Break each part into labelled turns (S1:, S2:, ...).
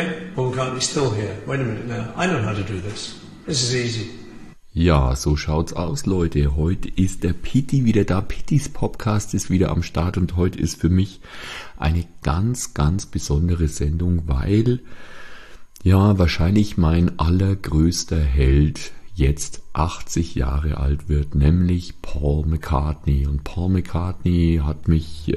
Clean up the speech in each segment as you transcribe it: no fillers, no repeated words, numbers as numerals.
S1: Paul McCartney's still here. Wait a minute now. I know how to do this. This is easy.
S2: Ja, so schaut's aus, Leute. Heute ist der Pitti wieder da. Pittis Podcast ist wieder am Start und heute ist für mich eine ganz, ganz besondere Sendung, weil ja wahrscheinlich mein allergrößter Held jetzt 80 Jahre alt wird, nämlich Paul McCartney. Und Paul McCartney hat mich,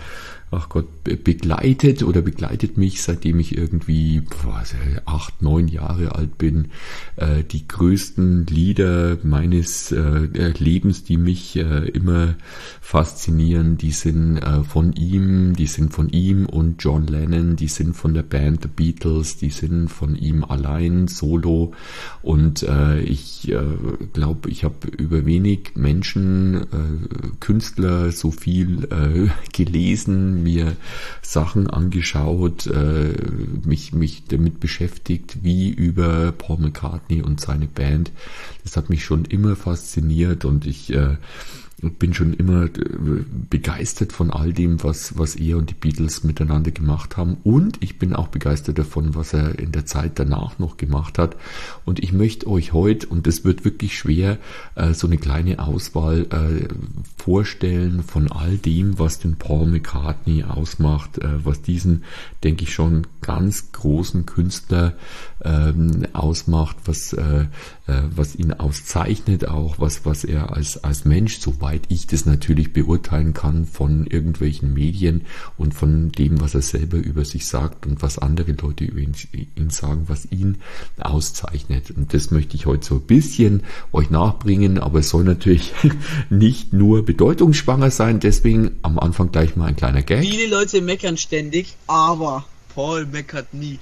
S2: begleitet mich, seitdem ich irgendwie 8, 9 Jahre alt bin. Die größten Lieder meines Lebens, die mich immer faszinieren, die sind von ihm und John Lennon, die sind von der Band The Beatles, die sind von ihm allein, solo. Und ich glaube, ich habe über wenig Menschen, Künstler so viel gelesen, mir Sachen angeschaut, mich damit beschäftigt, wie über Paul McCartney und seine Band. Das hat mich schon immer fasziniert und ich bin schon immer begeistert von all dem, was er und die Beatles miteinander gemacht haben. Und ich bin auch begeistert davon, was er in der Zeit danach noch gemacht hat. Und ich möchte euch heute, und das wird wirklich schwer, so eine kleine Auswahl vorstellen von all dem, was den Paul McCartney ausmacht, was diesen, denke ich, schon ganz großen Künstler ausmacht, was ihn auszeichnet, auch was er als Mensch, soweit ich das natürlich beurteilen kann von irgendwelchen Medien und von dem, was er selber über sich sagt und was andere Leute über ihn sagen, was ihn auszeichnet. Und das möchte ich heute so ein bisschen euch nachbringen, aber es soll natürlich nicht nur bedeutungsschwanger sein, deswegen am Anfang gleich mal ein kleiner Gag.
S3: Viele Leute meckern ständig, aber Paul meckert nie.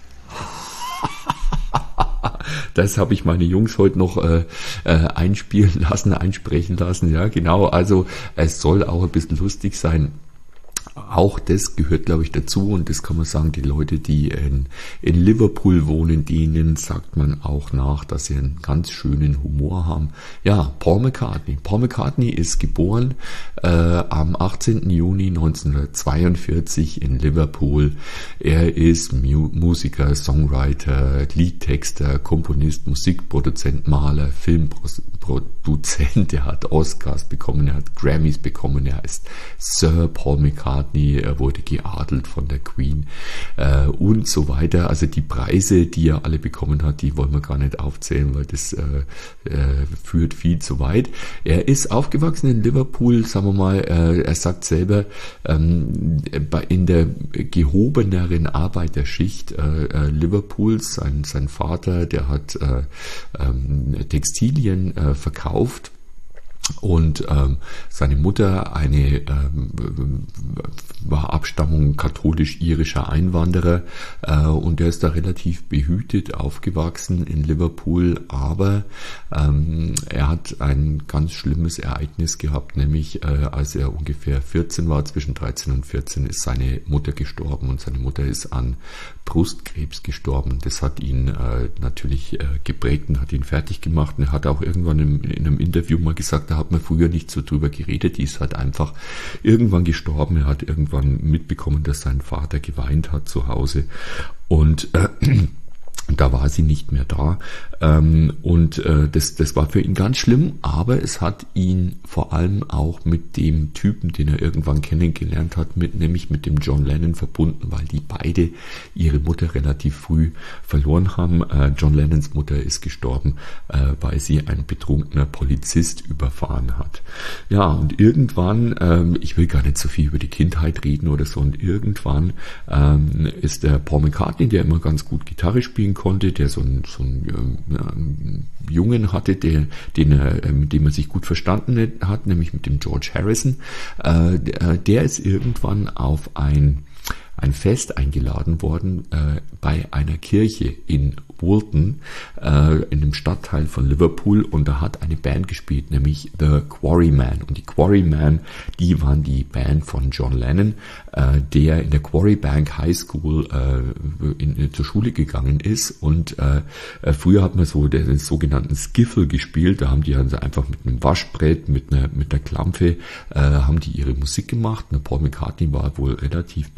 S2: Das habe ich meine Jungs heute noch einsprechen lassen. Ja, genau. Also es soll auch ein bisschen lustig sein. Auch das gehört, glaube ich, dazu und das kann man sagen, die Leute, die in Liverpool wohnen, denen sagt man auch nach, dass sie einen ganz schönen Humor haben. Ja, Paul McCartney. Paul McCartney ist geboren am 18. Juni 1942 in Liverpool. Er ist Musiker, Songwriter, Liedtexter, Komponist, Musikproduzent, Maler, Filmproduzent. Er hat Oscars bekommen, er hat Grammys bekommen, er ist Sir Paul McCartney. Er wurde geadelt von der Queen und so weiter. Also die Preise, die er alle bekommen hat, die wollen wir gar nicht aufzählen, weil das führt viel zu weit. Er ist aufgewachsen in Liverpool, sagen wir mal, er sagt selber, in der gehobeneren Arbeiterschicht Liverpools. Sein Vater, der hat Textilien verkauft. Und seine Mutter war Abstammung katholisch-irischer Einwanderer und er ist da relativ behütet aufgewachsen in Liverpool, aber er hat ein ganz schlimmes Ereignis gehabt, nämlich als er ungefähr 14 war, zwischen 13 und 14 ist seine Mutter gestorben und seine Mutter ist an Brustkrebs gestorben. Das hat ihn natürlich geprägt und hat ihn fertig gemacht und er hat auch irgendwann in einem Interview mal gesagt, da hat man früher nicht so drüber geredet, die ist halt einfach irgendwann gestorben. Er hat irgendwann mitbekommen, dass sein Vater geweint hat zu Hause und da war sie nicht mehr da das war für ihn ganz schlimm, aber es hat ihn vor allem auch mit dem Typen, den er irgendwann kennengelernt hat, nämlich mit dem John Lennon verbunden, weil die beide ihre Mutter relativ früh verloren haben. John Lennons Mutter ist gestorben, weil sie ein betrunkener Polizist überfahren hat. Ja, und irgendwann, ich will gar nicht so viel über die Kindheit reden oder so, und irgendwann ist der Paul McCartney, der immer ganz gut Gitarre spielen konnte, der so einen Jungen hatte, mit dem er sich gut verstanden hat, nämlich mit dem George Harrison. Der ist irgendwann auf ein Fest eingeladen worden bei einer Kirche in Woolton, in dem Stadtteil von Liverpool, und da hat eine Band gespielt, nämlich The Quarrymen. Und die Quarrymen, die waren die Band von John Lennon, der in der Quarrybank High School zur Schule gegangen ist. Und früher hat man so den sogenannten Skiffle gespielt. Da haben die also einfach mit einem Waschbrett, mit einer Klampfe, haben die ihre Musik gemacht. Und Paul McCartney war wohl relativ beeindruckt.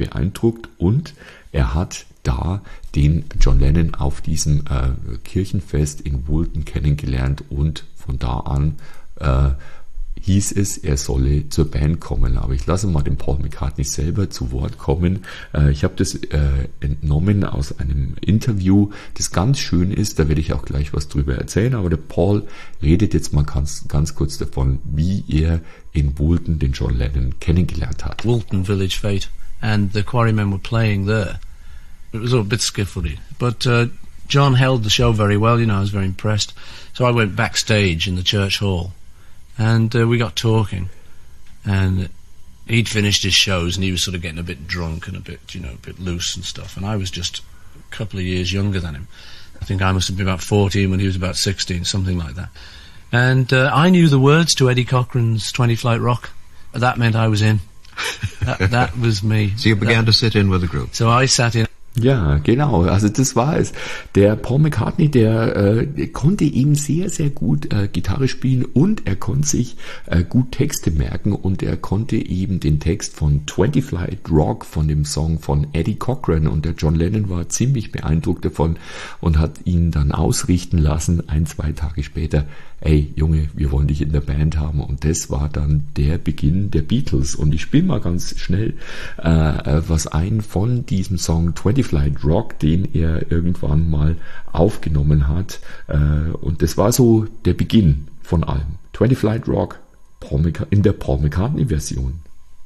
S2: beeindruckt und er hat da den John Lennon auf diesem Kirchenfest in Woolton kennengelernt und von da an hieß es, er solle zur Band kommen. Aber ich lasse mal den Paul McCartney selber zu Wort kommen. Ich habe das entnommen aus einem Interview, das ganz schön ist. Da werde ich auch gleich was drüber erzählen. Aber der Paul redet jetzt mal ganz kurz davon, wie er in Woolton den John Lennon kennengelernt hat.
S1: Woolton Village Fete, and the Quarrymen were playing there. It was all a bit skiffly, but John held the show very well. You know, I was very impressed. So I went backstage in the church hall. And we got talking, and he'd finished his shows, and he was sort of getting a bit drunk and a bit loose and stuff. And I was just a couple of years younger than him. I think I must have been about 14 when he was about 16, something like that. And I knew the words to Eddie Cochran's 20 Flight Rock. That meant I was in. That was me.
S4: So you began to sit in with the group.
S1: So I sat in.
S2: Ja, genau, also das war es. Der Paul McCartney, der konnte eben sehr, sehr gut Gitarre spielen und er konnte sich gut Texte merken und er konnte eben den Text von 20 Flight Rock von dem Song von Eddie Cochran und der John Lennon war ziemlich beeindruckt davon und hat ihn dann ausrichten lassen, 1-2 Tage später, ey Junge, wir wollen dich in der Band haben und das war dann der Beginn der Beatles und ich spiele mal ganz schnell was ein von diesem Song 20 Flight Rock, den er irgendwann mal aufgenommen hat und das war so der Beginn von allem. 20 Flight Rock in der Paul McCartney Version.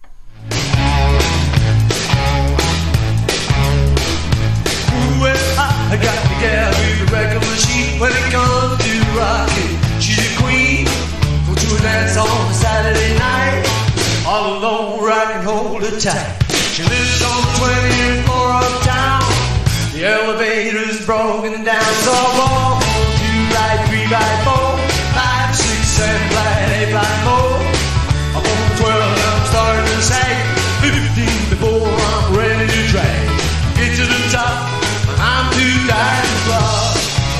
S5: Well, I got the gal with the record machine when it comes to rocking. She's a queen, go to a dance on a Saturday night. All alone, rock and hold her tight. She lives on the 20th floor uptown. The elevator's broken down, so I walk on 2 by 3 by 4, 5, 6, 7 by 8 by 4. I'm on 12 and I'm starting to sag. 15 before I'm ready to drag. Get to the top, but I'm too tired to fly.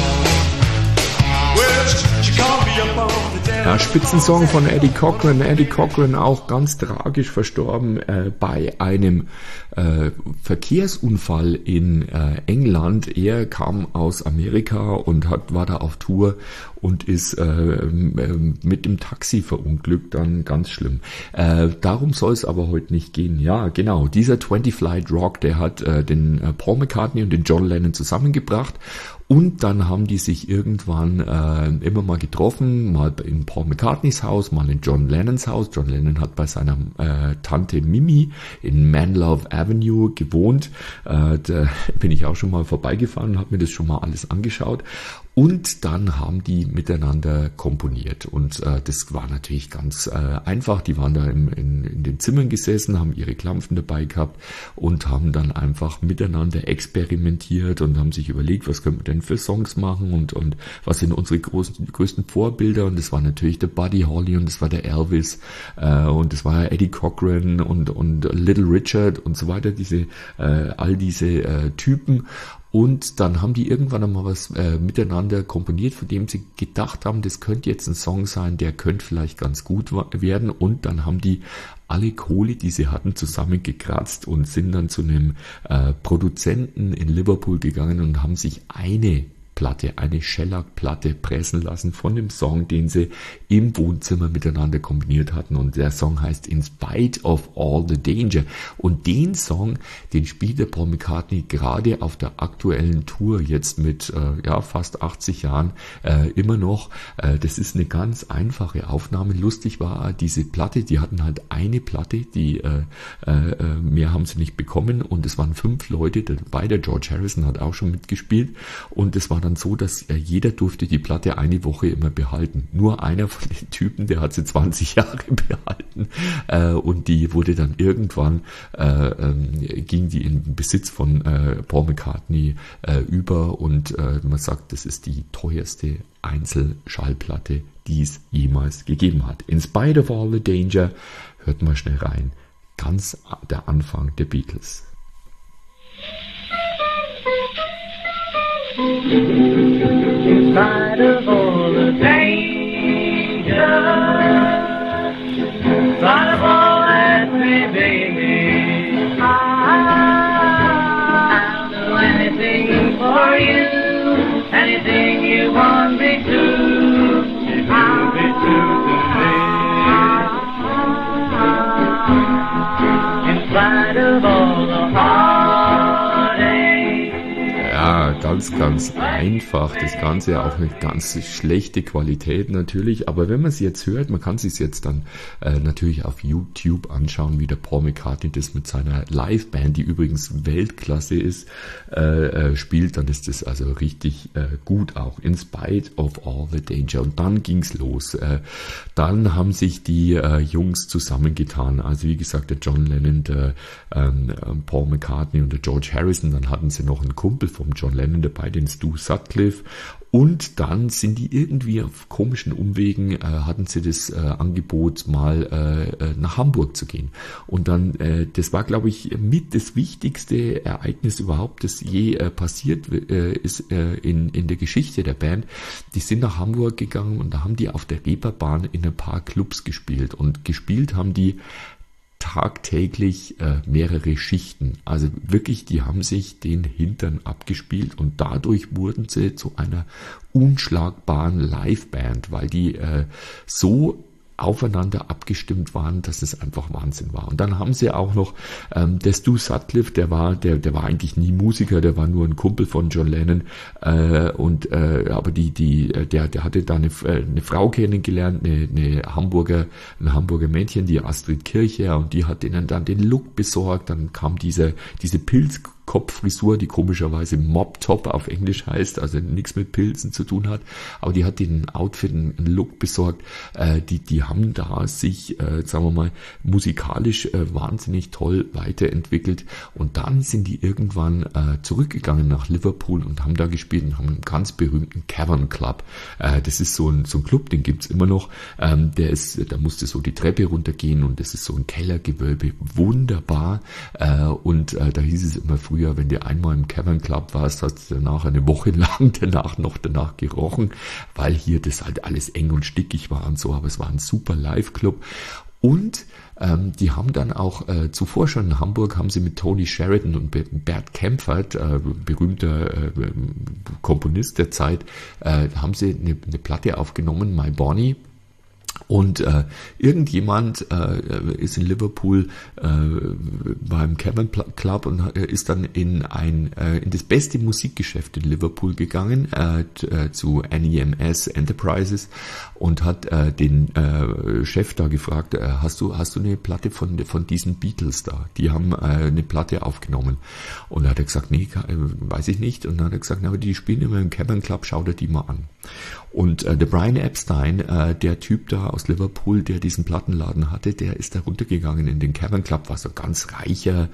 S5: Well, she called me up on the
S2: Ja, Spitzensong von Eddie Cochran. Eddie Cochran auch ganz tragisch verstorben bei einem Verkehrsunfall in England. Er kam aus Amerika und war da auf Tour und ist mit dem Taxi verunglückt, dann ganz schlimm. Darum soll es aber heute nicht gehen. Ja, genau, dieser 20 Flight Rock, der hat den Paul McCartney und den John Lennon zusammengebracht. Und dann haben die sich irgendwann immer mal getroffen, mal in Paul McCartneys Haus, mal in John Lennons Haus. John Lennon hat bei seiner Tante Mimi in Manlove Avenue gewohnt. Da bin ich auch schon mal vorbeigefahren und habe mir das schon mal alles angeschaut. Und dann haben die miteinander komponiert und das war natürlich ganz einfach. Die waren da in den Zimmern gesessen, haben ihre Klampfen dabei gehabt und haben dann einfach miteinander experimentiert und haben sich überlegt, was können wir denn für Songs machen und was sind unsere größten Vorbilder. Und das war natürlich der Buddy Holly und das war der Elvis und das war Eddie Cochran und Little Richard und so weiter, all diese Typen. Und dann haben die irgendwann einmal was miteinander komponiert, von dem sie gedacht haben, das könnte jetzt ein Song sein, der könnte vielleicht ganz gut werden. Und dann haben die alle Kohle, die sie hatten, zusammengekratzt und sind dann zu einem Produzenten in Liverpool gegangen und haben sich eine Shellac-Platte pressen lassen von dem Song, den sie im Wohnzimmer miteinander kombiniert hatten. Und der Song heißt In Spite of All the Danger. Und den Song, den spielt der Paul McCartney gerade auf der aktuellen Tour jetzt mit fast 80 Jahren immer noch. Das ist eine ganz einfache Aufnahme. Lustig war diese Platte, die hatten halt eine Platte, die mehr haben sie nicht bekommen. Und es waren 5 Leute dabei. Der George Harrison hat auch schon mitgespielt. Und es war dann so, dass jeder durfte die Platte eine Woche immer behalten. Nur einer von den Typen, der hat sie 20 Jahre behalten und die wurde dann irgendwann, ging die in Besitz von Paul McCartney über und man sagt, das ist die teuerste Einzelschallplatte, die es jemals gegeben hat. In Spite of All the Danger, hört mal schnell rein. Ganz der Anfang der Beatles.
S6: In spite of all the danger, in spite of all that may be, I spite of all the heartache.
S2: Ja, ganz, ganz einfach. Das Ganze auch eine ganz schlechte Qualität natürlich. Aber wenn man es jetzt hört, man kann es sich jetzt dann natürlich auf YouTube anschauen, wie der Paul McCartney das mit seiner Liveband, die übrigens Weltklasse ist, spielt. Dann ist das also richtig gut auch. In spite of all the danger. Und dann ging's los. Dann haben sich die Jungs zusammengetan. Also wie gesagt, der John Lennon, der Paul McCartney und der George Harrison. Dann hatten sie noch einen Kumpel vom John Lennon dabei, den Stu Sutcliffe. Und dann sind die irgendwie auf komischen Umwegen, hatten sie das Angebot, mal nach Hamburg zu gehen. Und dann, das war, glaube ich, mit das wichtigste Ereignis überhaupt, das je passiert ist in der Geschichte der Band. Die sind nach Hamburg gegangen und da haben die auf der Reeperbahn in ein paar Clubs gespielt. Und gespielt haben die tagtäglich mehrere Schichten. Also wirklich, die haben sich den Hintern abgespielt und dadurch wurden sie zu einer unschlagbaren Liveband, weil die so aufeinander abgestimmt waren, dass es einfach Wahnsinn war. Und dann haben sie auch noch der Stu Sutcliffe, der war eigentlich nie Musiker, der war nur ein Kumpel von John Lennon, aber der hatte da eine Frau kennengelernt, ein Hamburger Mädchen, die Astrid Kircher, und die hat ihnen dann den Look besorgt. Dann kam diese Pilzkopffrisur, die komischerweise Mop-Top auf Englisch heißt, also nichts mit Pilzen zu tun hat, aber die hat den Outfit, einen Look besorgt. Die haben da sich, sagen wir mal, musikalisch wahnsinnig toll weiterentwickelt, und dann sind die irgendwann zurückgegangen nach Liverpool und haben da gespielt und haben einen ganz berühmten Cavern Club. Das ist so ein Club, den gibt's immer noch. Da musste so die Treppe runtergehen und das ist so ein Kellergewölbe, wunderbar. Und da hieß es immer früher, wenn du einmal im Cavern Club warst, hast du danach eine Woche lang danach gerochen, weil hier das halt alles eng und stickig war und so, aber es war ein super Live-Club. Und die haben dann auch zuvor schon in Hamburg, haben sie mit Tony Sheridan und Bert Kaempfert, berühmter Komponist der Zeit, haben sie eine Platte aufgenommen, My Bonnie. Und irgendjemand ist in Liverpool, war im Cavern Club und ist dann in das beste Musikgeschäft in Liverpool gegangen, zu NEMS Enterprises, und hat den Chef da gefragt, hast du eine Platte von diesen Beatles da? Die haben eine Platte aufgenommen. Und da hat er gesagt, nee, weiß ich nicht. Und dann hat er gesagt, na, aber die spielen immer im Cavern Club, schau dir die mal an. Und der Brian Epstein, der Typ da aus Liverpool, der diesen Plattenladen hatte, der ist da runtergegangen in den Cavern Club, war so ein ganz reicher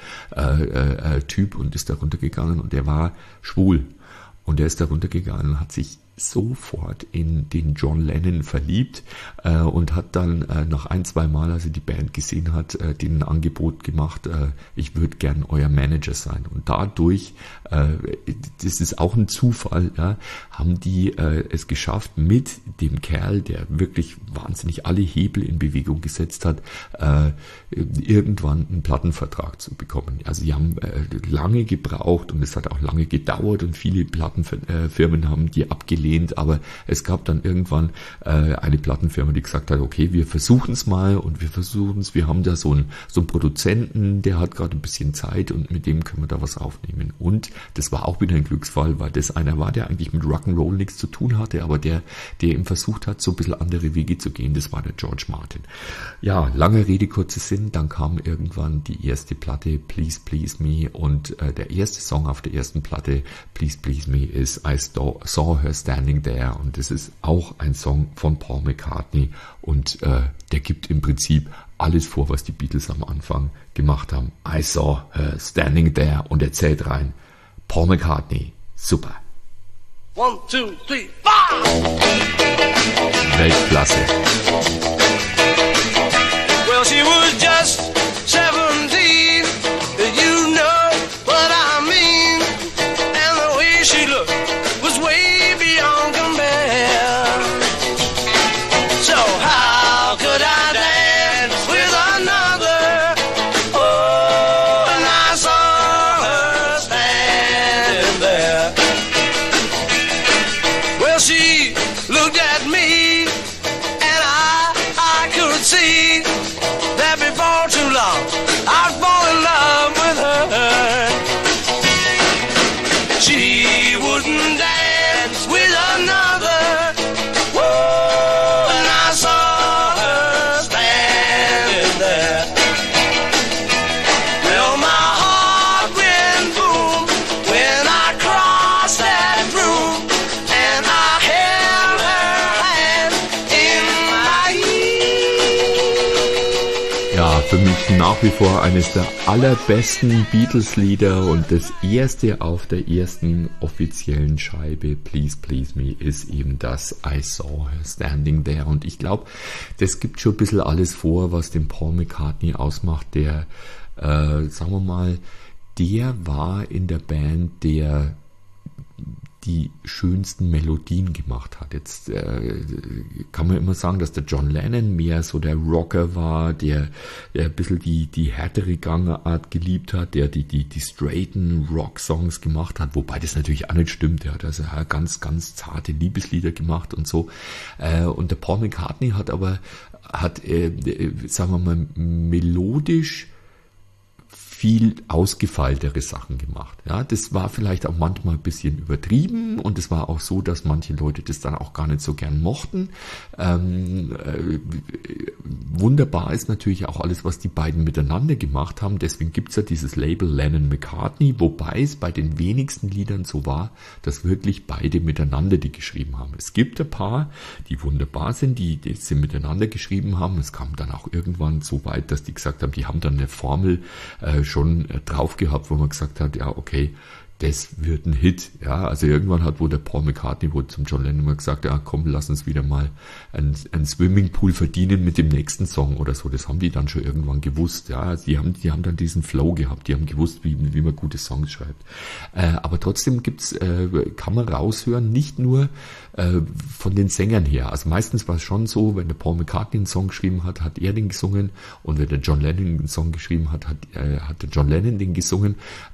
S2: Typ und ist da runtergegangen, und der war schwul. Und der ist da runtergegangen und hat sich sofort in den John Lennon verliebt und hat dann nach 1-2 Mal, als er die Band gesehen hat, denen ein Angebot gemacht, ich würde gern euer Manager sein. Und dadurch, das ist auch ein Zufall, ja, haben die es geschafft, mit dem Kerl, der wirklich wahnsinnig alle Hebel in Bewegung gesetzt hat, irgendwann einen Plattenvertrag zu bekommen. Also die haben lange gebraucht und es hat auch lange gedauert und viele Plattenfirmen haben die abgelehnt, aber es gab dann irgendwann eine Plattenfirma, die gesagt hat, okay, wir versuchen es mal und wir haben da so einen Produzenten, der hat gerade ein bisschen Zeit und mit dem können wir da was aufnehmen. Und das war auch wieder ein Glücksfall, weil das einer war, der eigentlich mit Rock'n'Roll nichts zu tun hatte, aber der eben versucht hat, so ein bisschen andere Wege zu gehen, das war der George Martin. Ja, lange Rede, kurzer Sinn, dann kam irgendwann die erste Platte, Please Please Me, und der erste Song auf der ersten Platte, Please Please Me, ist I Saw Her Standing There, und das ist auch ein Song von Paul McCartney, und der gibt im Prinzip alles vor, was die Beatles am Anfang gemacht haben. I Saw Her Standing There, und er zählt rein. Paul McCartney, super.
S5: 1, 2, 3, 4!
S2: Weltklasse.
S5: Well, she was just 17, you know what I mean, and the way she looked was way beyond compare. So how could I dance with another? Oh, and I saw her standing there. Well, she looked at me, and I could see that before too long I'd fall in love
S2: Ja, für mich nach wie vor eines der allerbesten Beatles-Lieder und das erste auf der ersten offiziellen Scheibe, Please Please Me, ist eben das I Saw Her Standing There. Und ich glaube, das gibt schon ein bisschen alles vor, was den Paul McCartney ausmacht, der, sagen wir mal, der war in der Band, der die schönsten Melodien gemacht hat. Jetzt kann man immer sagen, dass der John Lennon mehr so der Rocker war, der ein bisschen die härtere Gangart geliebt hat, der die straighten Rock-Songs gemacht hat, wobei das natürlich auch nicht stimmt. Er hat also ganz, ganz zarte Liebeslieder gemacht und so. Und der Paul McCartney hat, sagen wir mal, melodisch viel ausgefeiltere Sachen gemacht. Ja, das war vielleicht auch manchmal ein bisschen übertrieben und es war auch so, dass manche Leute das dann auch gar nicht so gern mochten. Wunderbar ist natürlich auch alles, was die beiden miteinander gemacht haben. Deswegen gibt's ja dieses Label Lennon-McCartney, wobei es bei den wenigsten Liedern so war, dass wirklich beide miteinander die geschrieben haben. Es gibt ein paar, die wunderbar sind, die sie miteinander geschrieben haben. Es kam dann auch irgendwann so weit, dass die gesagt haben, die haben dann eine Formel schon drauf gehabt, wo man gesagt hat, ja, okay, das wird ein Hit. Ja, also irgendwann hat der Paul McCartney zum John Lennon mal gesagt, ja, komm, lass uns wieder mal ein Swimmingpool verdienen mit dem nächsten Song oder so. Das haben die dann schon irgendwann gewusst. Ja, die haben dann diesen Flow gehabt. Die haben gewusst, wie man gute Songs schreibt. Aber trotzdem kann man raushören, nicht nur von den Sängern her. Also meistens war es schon so, wenn der Paul McCartney einen Song geschrieben hat, hat er den gesungen, und wenn der John Lennon einen Song geschrieben hat, hat der John Lennon den gesungen.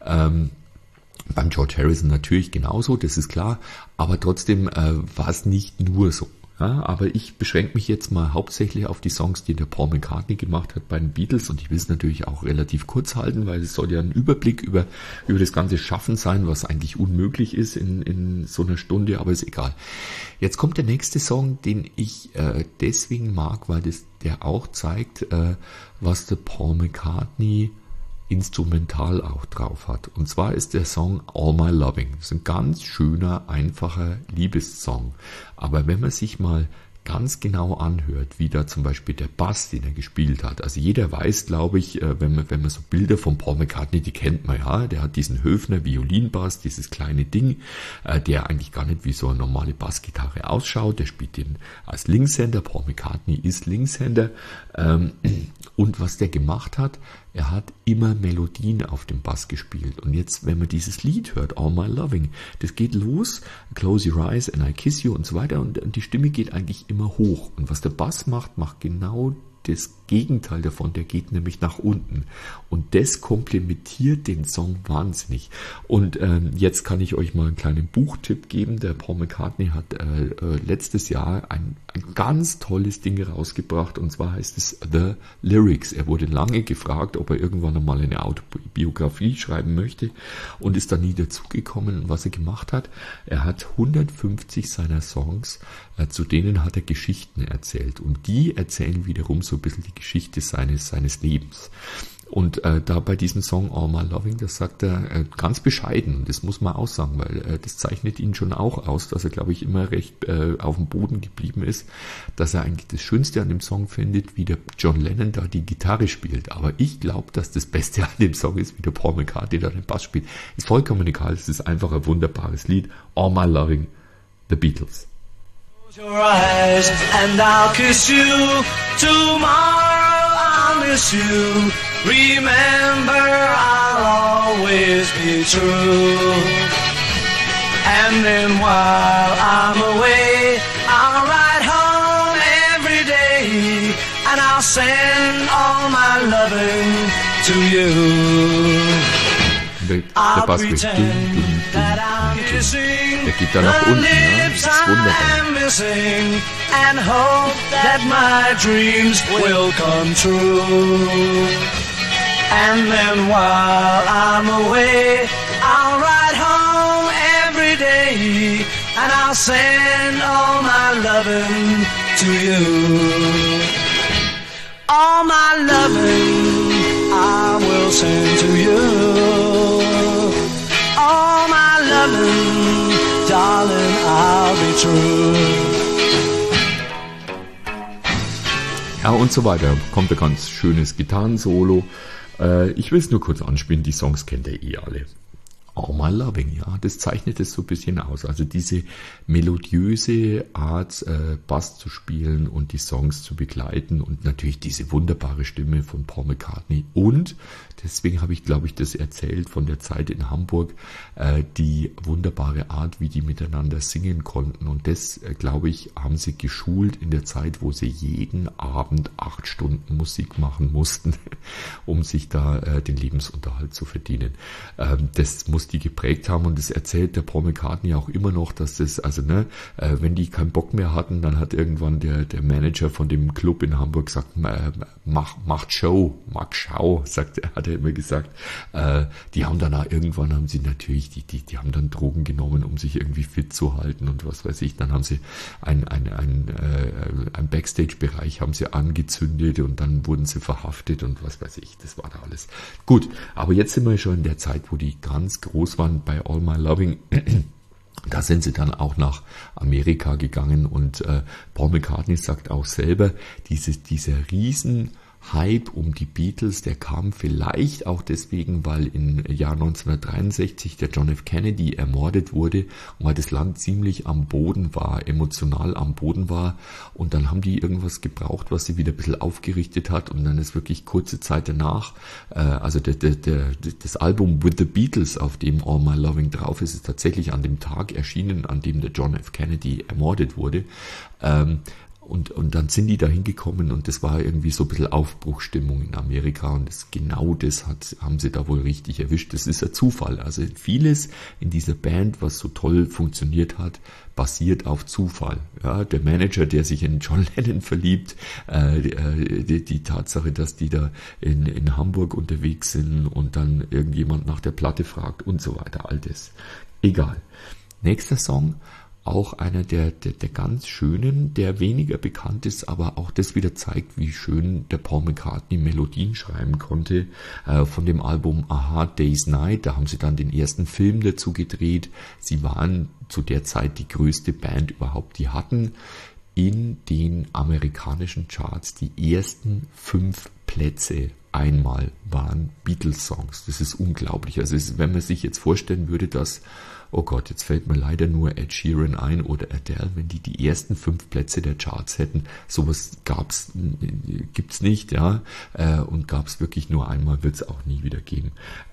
S2: Beim George Harrison natürlich genauso, das ist klar, aber trotzdem war es nicht nur so. Ja, aber ich beschränke mich jetzt mal hauptsächlich auf die Songs, die der Paul McCartney gemacht hat bei den Beatles, und ich will es natürlich auch relativ kurz halten, weil es soll ja ein Überblick über das ganze Schaffen sein, was eigentlich unmöglich ist in so einer Stunde, aber ist egal. Jetzt kommt der nächste Song, den ich deswegen mag, weil der auch zeigt, was der Paul McCartney instrumental auch drauf hat. Und zwar ist der Song All My Loving. Das ist ein ganz schöner, einfacher Liebessong. Aber wenn man sich mal ganz genau anhört, wie da zum Beispiel der Bass, den er gespielt hat. Also jeder weiß, glaube ich, wenn man so Bilder von Paul McCartney, die kennt man ja, der hat diesen Höfner Violinbass, dieses kleine Ding, der eigentlich gar nicht wie so eine normale Bassgitarre ausschaut. Der spielt den als Linkshänder. Paul McCartney ist Linkshänder. Und was der gemacht hat, er hat immer Melodien auf dem Bass gespielt. Und jetzt, wenn man dieses Lied hört, All My Loving, das geht los, Close Your Eyes and I Kiss You und so weiter, und die Stimme geht eigentlich immer hoch. Und was der Bass macht genau das Gegenteil davon, der geht nämlich nach unten. Und das komplementiert den Song wahnsinnig. Und jetzt kann ich euch mal einen kleinen Buchtipp geben. Der Paul McCartney hat letztes Jahr ein ganz tolles Ding rausgebracht, und zwar heißt es The Lyrics. Er wurde lange gefragt, ob er irgendwann einmal eine Autobiografie schreiben möchte, und ist da nie dazugekommen. Und was er gemacht hat, er hat 150 seiner Songs, zu denen hat er Geschichten erzählt, und die erzählen wiederum so ein bisschen die Geschichte seines Lebens. Und da bei diesem Song All My Loving, das sagt er ganz bescheiden, das muss man auch sagen, weil das zeichnet ihn schon auch aus, dass er, glaube ich, immer recht auf dem Boden geblieben ist, dass er eigentlich das Schönste an dem Song findet, wie der John Lennon da die Gitarre spielt. Aber ich glaube, dass das Beste an dem Song ist, wie der Paul McCartney da den Bass spielt. Ist vollkommen egal, es ist einfach ein wunderbares Lied. All My Loving, The Beatles.
S5: Close your eyes and I'll kiss you. Tomorrow I'll miss you. Remember, I'll always be true. And then while I'm away, I'll ride home every day, and I'll send all my loving to you.
S2: Der Bass wird dum, dum, dum. Der geht da nach unten, ja? Das ist wunderbar.
S5: And hope that my dreams will come true. And then while I'm away, I'll ride home every day, and I'll send all my loving to you. All my loving I will send to you. All my loving, darling, I'll be true.
S2: Ja, und so weiter. Kommt ein ganz schönes Gitarrensolo. Ich will es nur kurz anspielen, die Songs kennt ihr alle. All My Loving, ja, das zeichnet es so ein bisschen aus. Also diese melodiöse Art, Bass zu spielen und die Songs zu begleiten und natürlich diese wunderbare Stimme von Paul McCartney. Und deswegen habe ich, glaube ich, das erzählt von der Zeit in Hamburg, die wunderbare Art, wie die miteinander singen konnten. Und das, glaube ich, haben sie geschult in der Zeit, wo sie jeden Abend 8 Stunden Musik machen mussten, um sich da den Lebensunterhalt zu verdienen. Das muss die geprägt haben, und das erzählt der Paul McCartney auch immer noch, dass das, also wenn die keinen Bock mehr hatten, dann hat irgendwann der Manager von dem Club in Hamburg gesagt, macht Show, mag Schau, hat er immer gesagt. Die haben dann auch, irgendwann haben sie natürlich, die haben dann Drogen genommen, um sich irgendwie fit zu halten und was weiß ich, dann haben sie ein Backstage-Bereich haben sie angezündet und dann wurden sie verhaftet und was weiß ich, das war da alles. Gut, aber jetzt sind wir schon in der Zeit, wo die ganz groß waren bei All My Loving. Da sind sie dann auch nach Amerika gegangen, und Paul McCartney sagt auch selber, dieser riesen Hype um die Beatles, der kam vielleicht auch deswegen, weil im Jahr 1963 der John F. Kennedy ermordet wurde und weil das Land ziemlich am Boden war, emotional am Boden war, und dann haben die irgendwas gebraucht, was sie wieder ein bisschen aufgerichtet hat, und dann ist wirklich kurze Zeit danach, also das Album With the Beatles, auf dem All My Loving drauf ist, ist tatsächlich an dem Tag erschienen, an dem der John F. Kennedy ermordet wurde. Und dann sind die da hingekommen, und das war irgendwie so ein bisschen Aufbruchsstimmung in Amerika, und genau das haben sie da wohl richtig erwischt. Das ist ein Zufall. Also vieles in dieser Band, was so toll funktioniert hat, basiert auf Zufall. Ja, der Manager, der sich in John Lennon verliebt, die Tatsache, dass die da in Hamburg unterwegs sind und dann irgendjemand nach der Platte fragt und so weiter, all das. Egal. Nächster Song. Auch einer der ganz schönen, der weniger bekannt ist, aber auch das wieder zeigt, wie schön der Paul McCartney Melodien schreiben konnte, von dem Album A Hard Day's Night. Da haben sie dann den ersten Film dazu gedreht. Sie waren zu der Zeit die größte Band überhaupt. Die hatten in den amerikanischen Charts die ersten 5 Plätze einmal waren Beatles-Songs. Das ist unglaublich. Also wenn man sich jetzt vorstellen würde, dass, oh Gott, jetzt fällt mir leider nur Ed Sheeran ein oder Adele, wenn die ersten 5 Plätze der Charts hätten, sowas gibt's nicht, ja, und gab's wirklich nur einmal, wird's auch nie wieder geben.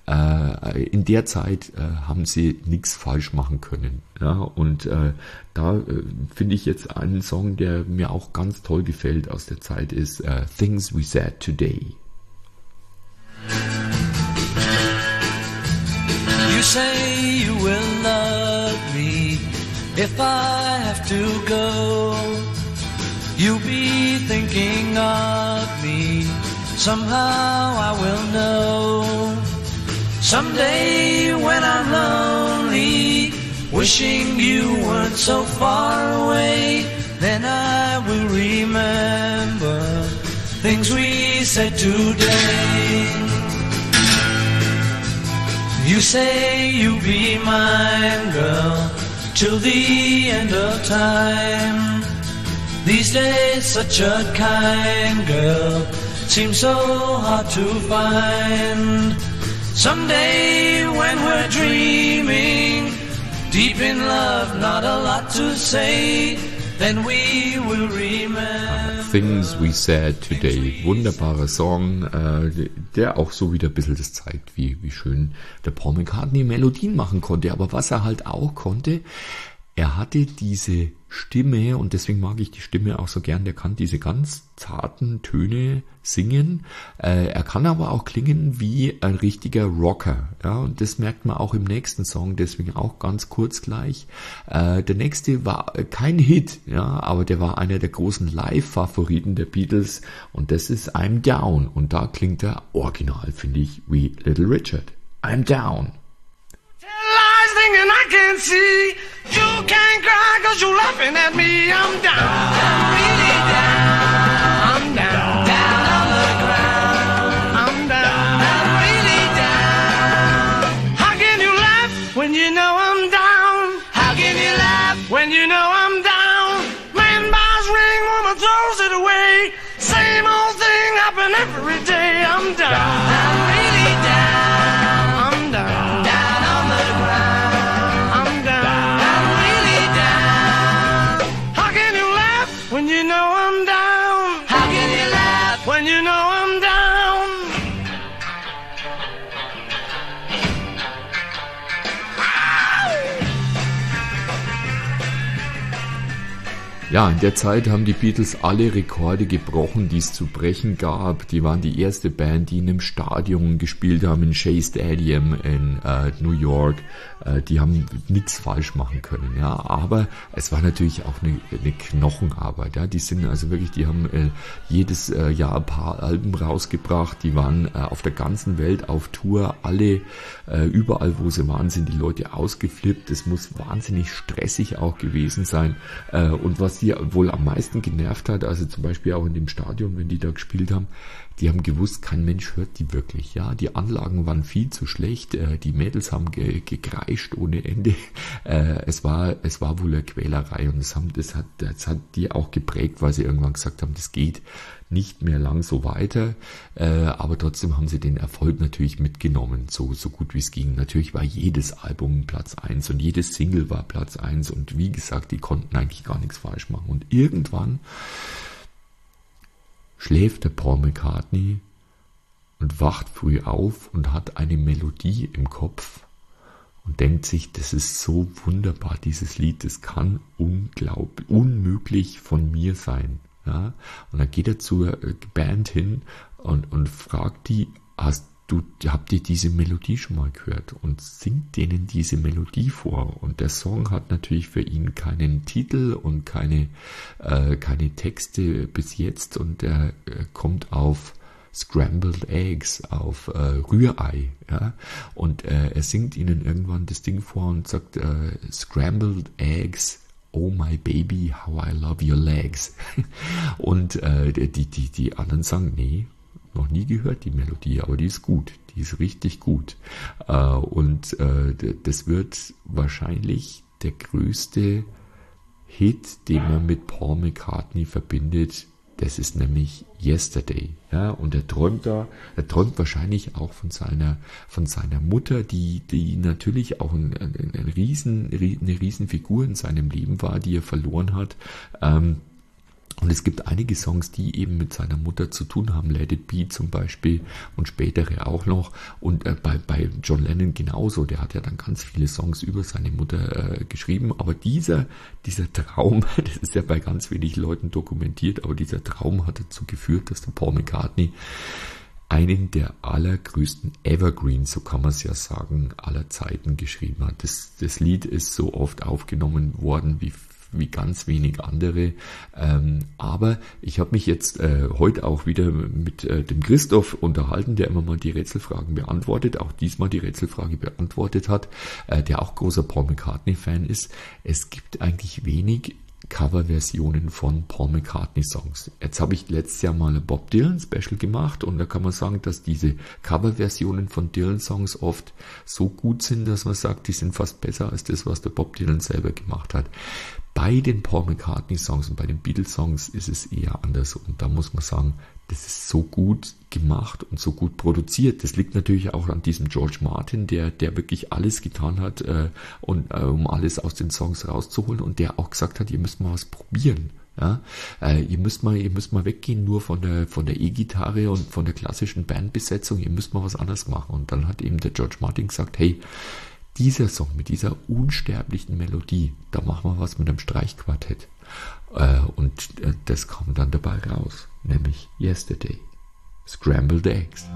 S2: In der Zeit haben sie nichts falsch machen können, ja, und da finde ich jetzt einen Song, der mir auch ganz toll gefällt aus der Zeit, ist Things We Said Today.
S5: You say you will love me if I have to go. You'll be thinking of me, somehow I will know. Someday when I'm lonely, wishing you weren't so far away, then I will remember things we said today. You say you'll be mine, girl, till the end of time. These days such a kind girl seems so hard to find. Someday when we're dreaming, deep in love, not a lot to say, then we will remember.
S2: Things We Said Today. Wunderbarer Song, der auch so wieder ein bisschen das zeigt, wie schön der Paul McCartney Melodien machen konnte. Aber was er halt auch konnte, er hatte diese Stimme, und deswegen mag ich die Stimme auch so gern, der kann diese ganz zarten Töne singen. Er kann aber auch klingen wie ein richtiger Rocker. Ja, und das merkt man auch im nächsten Song, deswegen auch ganz kurz gleich. Der nächste war kein Hit, ja, aber der war einer der großen Live-Favoriten der Beatles, und das ist I'm Down. Und da klingt er original, finde ich, wie Little Richard. I'm Down.
S5: Thinking I can see you can't cry 'cause you're laughing at me. I'm down, down, really down. I'm down, down on the ground. I'm down, down, really down. How can you laugh when you know I'm down? How can you laugh when you know I'm down? Man buys ring, woman throws it away. Same old every day I'm down. I'm really down. I'm down. Down on the ground. I'm down. I'm really down. How can you laugh when you know I'm down? How can you laugh when you know I'm down?
S2: Ja, in der Zeit haben die Beatles alle Rekorde gebrochen, die es zu brechen gab. Die waren die erste Band, die in einem Stadion gespielt haben, in Shea Stadium in New York. Die haben nichts falsch machen können, ja. Aber es war natürlich auch eine Knochenarbeit, ja. Die sind also wirklich, die haben jedes Jahr ein paar Alben rausgebracht. Die waren auf der ganzen Welt auf Tour. Alle, überall wo sie waren, sind die Leute ausgeflippt. Es muss wahnsinnig stressig auch gewesen sein. Und was die wohl am meisten genervt hat, also zum Beispiel auch in dem Stadion, wenn die da gespielt haben, die haben gewusst, kein Mensch hört die wirklich, ja, die Anlagen waren viel zu schlecht, die Mädels haben gekreischt ohne Ende, es war wohl eine Quälerei und das hat die auch geprägt, weil sie irgendwann gesagt haben, das geht nicht mehr lang so weiter, aber trotzdem haben sie den Erfolg natürlich mitgenommen, so gut wie es ging. Natürlich war jedes Album Platz 1 und jedes Single war Platz 1 und wie gesagt, die konnten eigentlich gar nichts falsch machen. Und irgendwann schläft der Paul McCartney und wacht früh auf und hat eine Melodie im Kopf und denkt sich, das ist so wunderbar, dieses Lied, das kann unmöglich von mir sein. Ja? Und dann geht er zur Band hin und fragt die, habt ihr diese Melodie schon mal gehört? Und singt denen diese Melodie vor. Und der Song hat natürlich für ihn keinen Titel und keine Texte bis jetzt. Und er kommt auf Scrambled Eggs, auf Rührei. Ja? Und er singt ihnen irgendwann das Ding vor und sagt, Scrambled Eggs, oh my baby, how I love your legs. Und die anderen sagen, nee, noch nie gehört die Melodie, aber die ist gut, die ist richtig gut. Und das wird wahrscheinlich der größte Hit, den man mit Paul McCartney verbindet. Das ist nämlich Yesterday, ja, und er träumt wahrscheinlich auch von seiner Mutter, die natürlich auch eine Riesenfigur in seinem Leben war, die er verloren hat. Und es gibt einige Songs, die eben mit seiner Mutter zu tun haben, Let It Be zum Beispiel und spätere auch noch. Und bei John Lennon genauso, der hat ja dann ganz viele Songs über seine Mutter geschrieben. Aber dieser Traum, das ist ja bei ganz wenig Leuten dokumentiert, aber dieser Traum hat dazu geführt, dass der Paul McCartney einen der allergrößten Evergreens, so kann man es ja sagen, aller Zeiten geschrieben hat. Das Lied ist so oft aufgenommen worden wie ganz wenig andere. Aber ich habe mich jetzt heute auch wieder mit dem Christoph unterhalten, der immer mal die Rätselfragen beantwortet, auch diesmal die Rätselfrage beantwortet hat, der auch großer Paul McCartney-Fan ist. Es gibt eigentlich wenig Coverversionen von Paul McCartney-Songs. Jetzt habe ich letztes Jahr mal ein Bob Dylan-Special gemacht und da kann man sagen, dass diese Coverversionen von Dylan-Songs oft so gut sind, dass man sagt, die sind fast besser als das, was der Bob Dylan selber gemacht hat. Bei den Paul McCartney-Songs und bei den Beatles-Songs ist es eher anders und da muss man sagen, das ist so gut gemacht und so gut produziert. Das liegt natürlich auch an diesem George Martin, der wirklich alles getan hat, um alles aus den Songs rauszuholen und der auch gesagt hat, ihr müsst mal was probieren. Ja, ihr müsst mal weggehen nur von der E-Gitarre und von der klassischen Bandbesetzung, ihr müsst mal was anderes machen. Und dann hat eben der George Martin gesagt, hey, dieser Song mit dieser unsterblichen Melodie, da machen wir was mit einem Streichquartett. Und das kam dann dabei raus, nämlich Yesterday, Scrambled Eggs.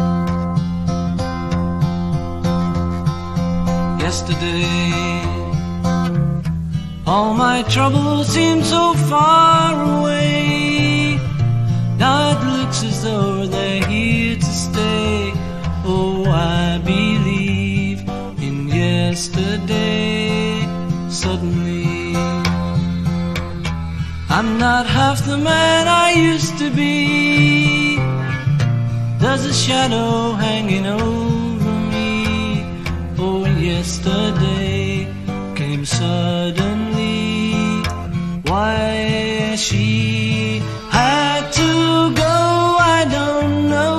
S5: Yesterday, all my troubles seem so far away. Now it looks as though they're here to stay. Oh, I believe in yesterday. Suddenly, I'm not half the man I used to be. There's a shadow hanging over me. Oh, yesterday came suddenly. Why she had to go, I don't know.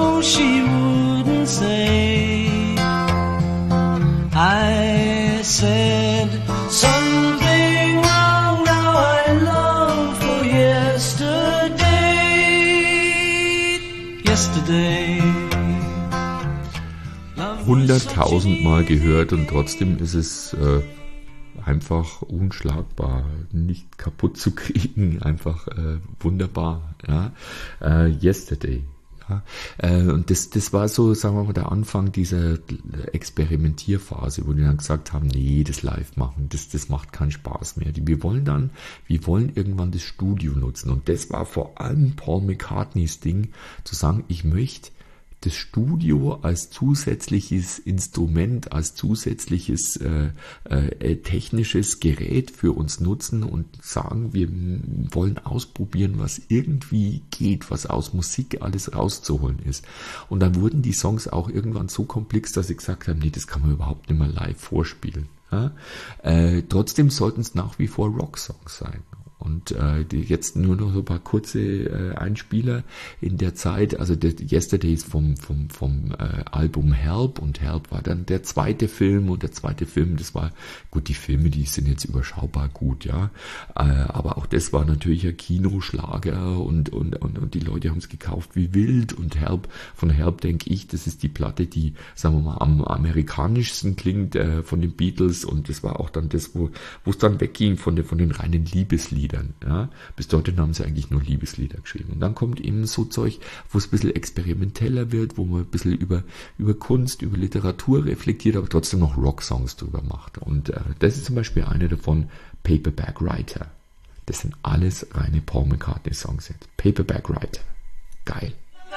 S2: 100.000 Mal gehört und trotzdem ist es einfach unschlagbar, nicht kaputt zu kriegen, einfach wunderbar. Ja? Yesterday. Ja? Und das war so, sagen wir mal, der Anfang dieser Experimentierphase, wo die dann gesagt haben, nee, das live machen, das macht keinen Spaß mehr. Wir wollen irgendwann das Studio nutzen. Und das war vor allem Paul McCartneys Ding, zu sagen, ich möchte das Studio als zusätzliches Instrument, als zusätzliches technisches Gerät für uns nutzen und sagen, wir wollen ausprobieren, was irgendwie geht, was aus Musik alles rauszuholen ist. Und dann wurden die Songs auch irgendwann so komplex, dass sie gesagt haben, nee, das kann man überhaupt nicht mehr live vorspielen. Ja? Trotzdem sollten es nach wie vor Rocksongs sein. Und jetzt nur noch so ein paar kurze Einspieler in der Zeit. Also Yesterday ist vom Album Help, und Help war dann der zweite Film, und der zweite Film, das war, gut, die Filme, die sind jetzt überschaubar gut, ja, aber auch das war natürlich ein Kinoschlager und die Leute haben es gekauft wie wild. Und von Help denke ich, das ist die Platte, die, sagen wir mal, am amerikanischsten klingt von den Beatles, und das war auch dann das, wo es dann wegging von den reinen Liebesliedern. Ja. Bis dorthin haben sie eigentlich nur Liebeslieder geschrieben. Und dann kommt eben so Zeug, wo es ein bisschen experimenteller wird, wo man ein bisschen über Kunst, über Literatur reflektiert, aber trotzdem noch Rocksongs drüber macht. Und das ist zum Beispiel eine davon, Paperback Writer. Das sind alles reine Paul McCartney-Songs jetzt. Paperback Writer. Geil.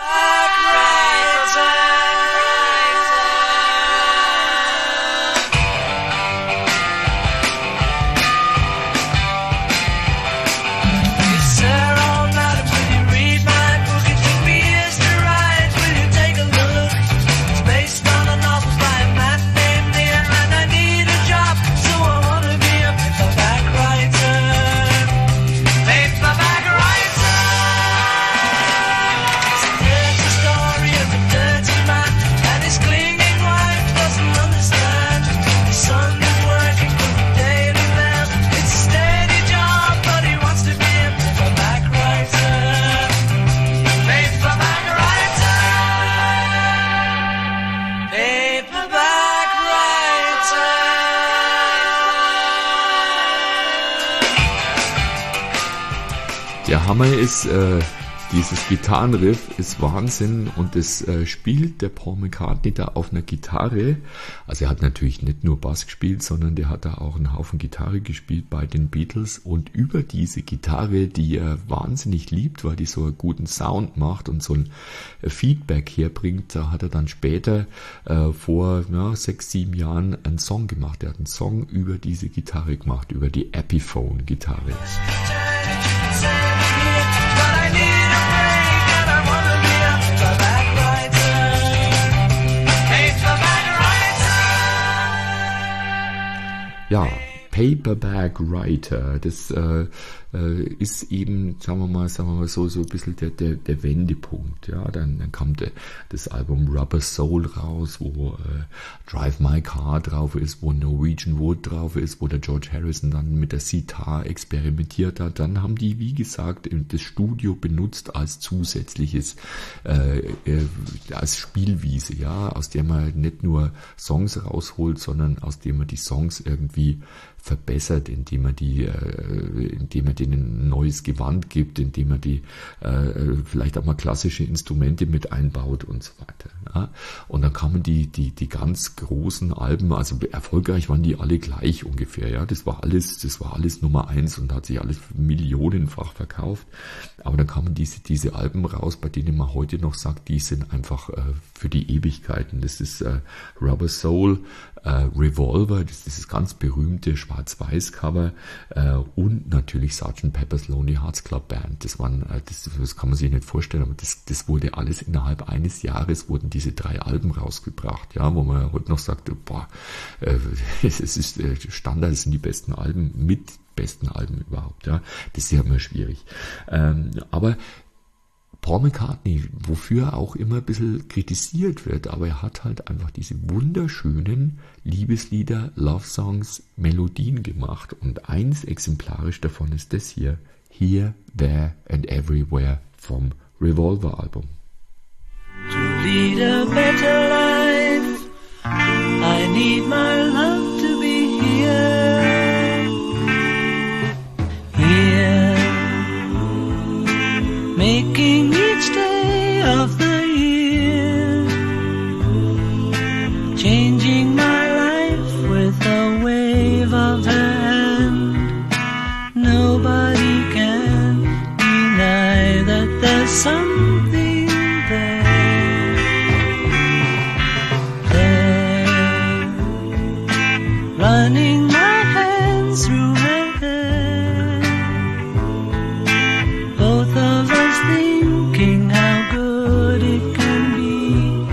S2: Der Hammer ist, dieses Gitarrenriff ist Wahnsinn, und das spielt der Paul McCartney da auf einer Gitarre. Also er hat natürlich nicht nur Bass gespielt, sondern der hat da auch einen Haufen Gitarre gespielt bei den Beatles, und über diese Gitarre, die er wahnsinnig liebt, weil die so einen guten Sound macht und so ein Feedback herbringt, da hat er dann später vor 6-7 Jahren einen Song gemacht. Er hat einen Song über diese Gitarre gemacht, über die Epiphone-Gitarre. Ja, Paperback Writer, das ist eben, sagen wir mal so ein bisschen der Wendepunkt. Ja, dann kam das Album Rubber Soul raus, wo Drive My Car drauf ist, wo Norwegian Wood drauf ist, wo der George Harrison dann mit der Sitar experimentiert hat. Dann haben die, wie gesagt, das Studio benutzt als zusätzliches, als Spielwiese, ja, aus der man nicht nur Songs rausholt, sondern aus dem man die Songs irgendwie verbessert, indem man denen ein neues Gewand gibt, indem man die vielleicht auch mal klassische Instrumente mit einbaut und so weiter. Ja. Und dann kamen die ganz großen Alben, also erfolgreich waren die alle gleich ungefähr. Ja, das war alles Nummer 1 und hat sich alles millionenfach verkauft. Aber dann kamen diese Alben raus, bei denen man heute noch sagt, die sind einfach für die Ewigkeiten. Das ist Rubber Soul, Revolver, das ist dieses ganz berühmte Schwarz-Weiß-Cover, und natürlich Sgt. Pepper's Lonely Hearts Club Band. Das kann man sich nicht vorstellen, aber das wurde alles innerhalb eines Jahres, wurden diese 3 Alben rausgebracht, ja, wo man heute noch sagt, es ist Standard, es sind die besten Alben, mit besten Alben überhaupt, ja. Das ist ja immer schwierig. Aber Paul McCartney, wofür auch immer ein bisschen kritisiert wird, aber er hat halt einfach diese wunderschönen Liebeslieder, Love-Songs, Melodien gemacht, und eins exemplarisch davon ist das hier, Here, There and Everywhere vom Revolver-Album.
S5: To lead a better life,
S6: need my love to be here, here, making each day of the year, changing my life with a wave of her hand. Nobody can deny that there's something there, running my hands through her hair, both of us thinking how good it can be.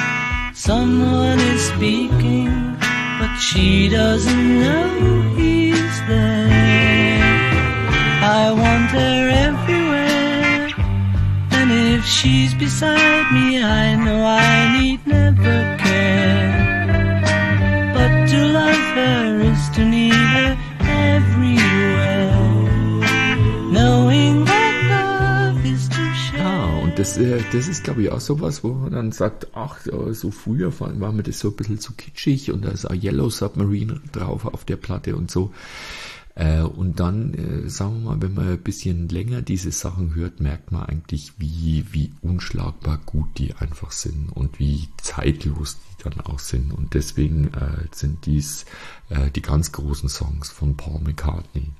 S6: Someone is speaking, but she doesn't know he's there. I want her everywhere, and if she's beside me, I know I need never care. But to love her is to need her everywhere, knowing that love is to share.
S2: Ja, und das ist, glaube ich, auch sowas, wo man dann sagt, ach, so früher war mir das so ein bisschen zu kitschig und da ist auch Yellow Submarine drauf auf der Platte und so. Und dann, sagen wir mal, wenn man ein bisschen länger diese Sachen hört, merkt man eigentlich, wie unschlagbar gut die einfach sind und wie zeitlos die dann auch sind. Und deswegen sind dies die ganz großen Songs von Paul McCartney.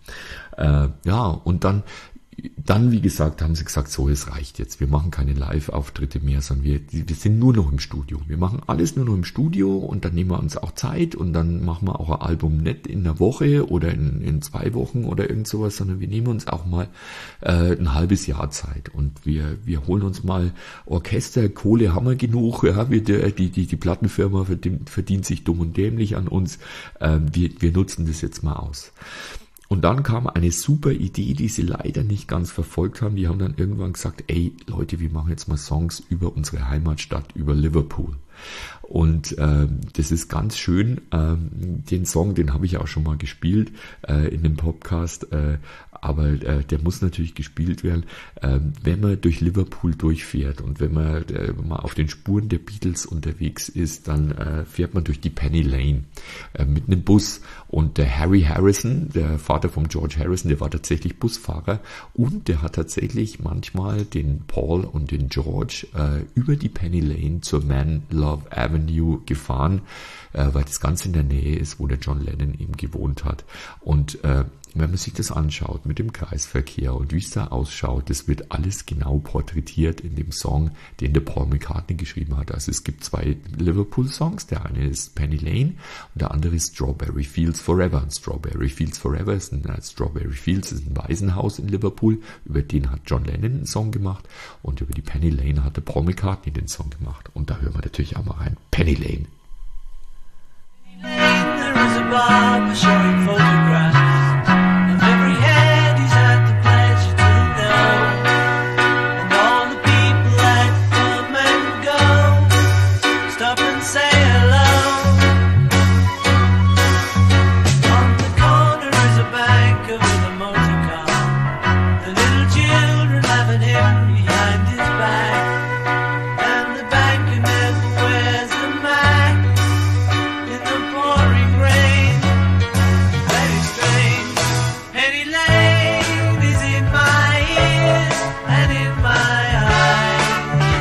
S2: Ja, und dann, wie gesagt, haben sie gesagt, so, es reicht jetzt. Wir machen keine Live-Auftritte mehr, sondern wir sind nur noch im Studio. Wir machen alles nur noch im Studio und dann nehmen wir uns auch Zeit und dann machen wir auch ein Album nicht in einer Woche oder in 2 Wochen oder irgend sowas, sondern wir nehmen uns auch mal ein halbes Jahr Zeit und wir holen uns mal Orchester, Kohle haben wir genug, ja, die Plattenfirma verdient sich dumm und dämlich an uns. Wir nutzen das jetzt mal aus. Und dann kam eine super Idee, die sie leider nicht ganz verfolgt haben. Die haben dann irgendwann gesagt, ey Leute, wir machen jetzt mal Songs über unsere Heimatstadt, über Liverpool. Und das ist ganz schön. Den Song, den habe ich auch schon mal gespielt in dem Podcast. Aber der muss natürlich gespielt werden, wenn man durch Liverpool durchfährt und wenn man mal auf den Spuren der Beatles unterwegs ist, dann fährt man durch die Penny Lane mit einem Bus. Und der Harry Harrison, der Vater von George Harrison, der war tatsächlich Busfahrer und der hat tatsächlich manchmal den Paul und den George über die Penny Lane zur Man Love Avenue gefahren, weil das ganz in der Nähe ist, wo der John Lennon eben gewohnt hat. Und wenn man sich das anschaut mit dem Kreisverkehr und wie es da ausschaut, das wird alles genau porträtiert in dem Song, den der Paul McCartney geschrieben hat. Also es gibt 2 Liverpool-Songs, der eine ist Penny Lane und der andere ist Strawberry Fields Forever. Und Strawberry Fields Forever ist ein Waisenhaus in Liverpool, über den hat John Lennon einen Song gemacht und über die Penny Lane hat der Paul McCartney den Song gemacht. Und da hören wir natürlich auch mal rein. Penny Lane.
S6: There is a barber showing photographs of every head he's had the pleasure to know, and all the people that come and go stop and say hello. On the corner is a banker with a motor car, the little children laughing him behind his back, and the banker never wears a mask in the pouring rain. Very strange. Penny Lane is in my ears and in my eyes.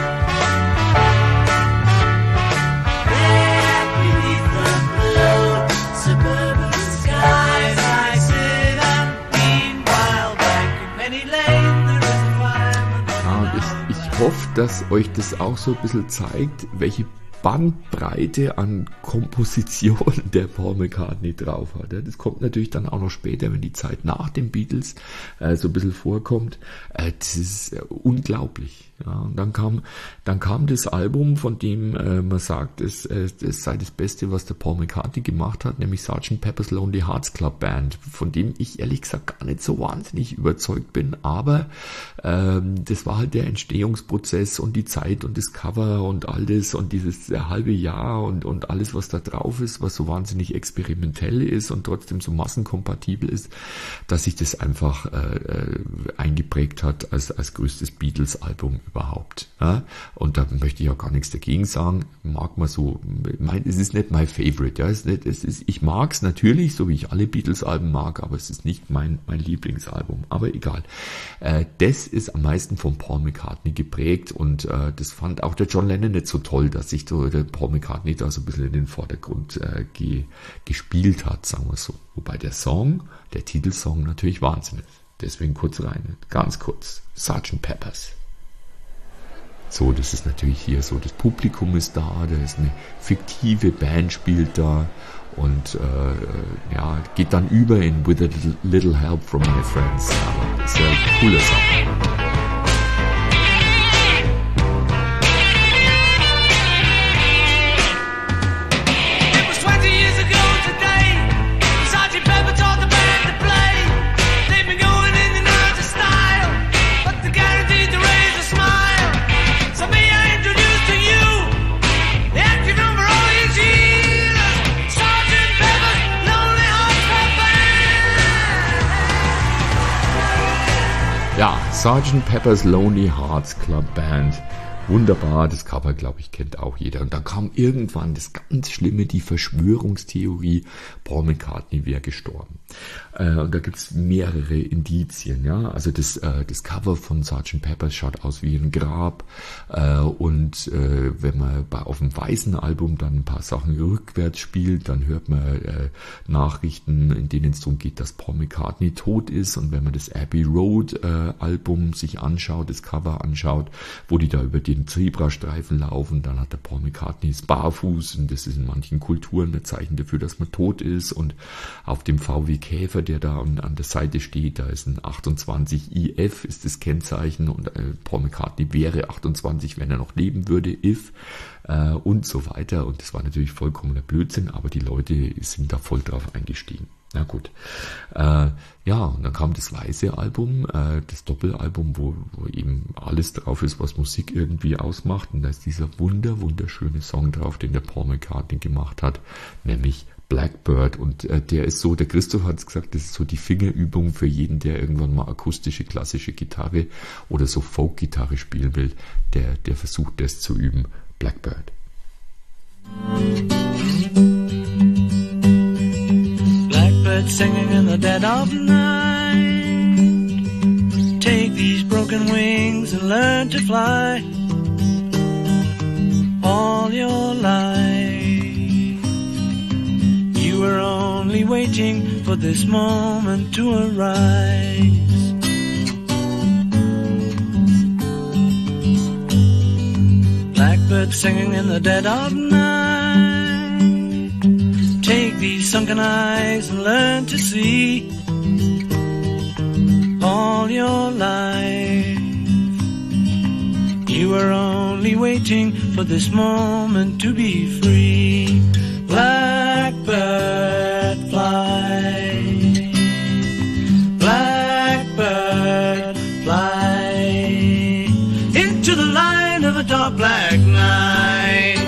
S6: There beneath the blue suburban skies, I sit and meanwhile back in Penny Lane there is a fire.
S2: Ja, und ich hoffe, dass euch das auch so ein bisschen zeigt, welche Bandbreite an Komposition der Paul McCartney drauf hat. Das kommt natürlich dann auch noch später, wenn die Zeit nach den Beatles so ein bisschen vorkommt. Das ist unglaublich. Ja, und dann kam das Album, von dem man sagt, es sei das Beste, was der Paul McCartney gemacht hat, nämlich Sgt. Pepper's Lonely Hearts Club Band, von dem ich ehrlich gesagt gar nicht so wahnsinnig überzeugt bin, aber das war halt der Entstehungsprozess und die Zeit und das Cover und all das und dieses halbe Jahr und alles, was da drauf ist, was so wahnsinnig experimentell ist und trotzdem so massenkompatibel ist, dass sich das einfach eingeprägt hat als größtes Beatles-Album überhaupt. Ja? Und da möchte ich auch gar nichts dagegen sagen. Mag man so, es ist nicht my favorite. Ja? Ich mag es natürlich, so wie ich alle Beatles-Alben mag, aber es ist nicht mein Lieblingsalbum. Aber egal. Das ist am meisten von Paul McCartney geprägt und das fand auch der John Lennon nicht so toll, dass sich der Paul McCartney da so ein bisschen in den Vordergrund gespielt hat, sagen wir so. Wobei der Titelsong natürlich Wahnsinn ist. Deswegen kurz rein, ganz kurz. Sgt. Peppers. So, das ist natürlich hier so, das Publikum ist da, da ist eine fiktive Band spielt da und geht dann über in With a Little Help from My Friends. Aber das ist ein cooler Song. Ja, Sgt. Pepper's Lonely Hearts Club Band. Wunderbar, das Cover, glaube ich, kennt auch jeder. Und dann kam irgendwann das ganz Schlimme, die Verschwörungstheorie, Paul McCartney wäre gestorben. Und da gibt's mehrere Indizien, ja. Also das Cover von Sgt. Pepper schaut aus wie ein Grab. Und wenn man auf dem weißen Album dann ein paar Sachen rückwärts spielt, dann hört man Nachrichten, in denen es darum geht, dass Paul McCartney tot ist. Und wenn man das Abbey Road Album sich anschaut, das Cover anschaut, wo die da über den Zebrastreifen laufen, dann hat der Paul McCartney das barfuß und das ist in manchen Kulturen ein Zeichen dafür, dass man tot ist. Und auf dem VW Käfer, der da an der Seite steht, da ist ein 28 IF, ist das Kennzeichen und Paul McCartney wäre 28, wenn er noch leben würde, if und so weiter. Und das war natürlich vollkommener Blödsinn, aber die Leute sind da voll drauf eingestiegen. Na gut. Und dann kam das weiße Album, das Doppelalbum, wo eben alles drauf ist, was Musik irgendwie ausmacht. Und da ist dieser wunderschöne Song drauf, den der Paul McCartney gemacht hat, nämlich Blackbird. Und der ist so, der Christoph hat es gesagt, das ist so die Fingerübung für jeden, der irgendwann mal akustische, klassische Gitarre oder so Folk-Gitarre spielen will, der versucht das zu üben. Blackbird.
S6: Blackbird singing in the dead of night. Take these broken wings and learn to fly. All your life you were only waiting for this moment to arise. Blackbird singing in the dead of night. Take these sunken eyes and learn to see. All your life you were only waiting for this moment to be free. Blackbird fly, blackbird fly into the light of a dark black night.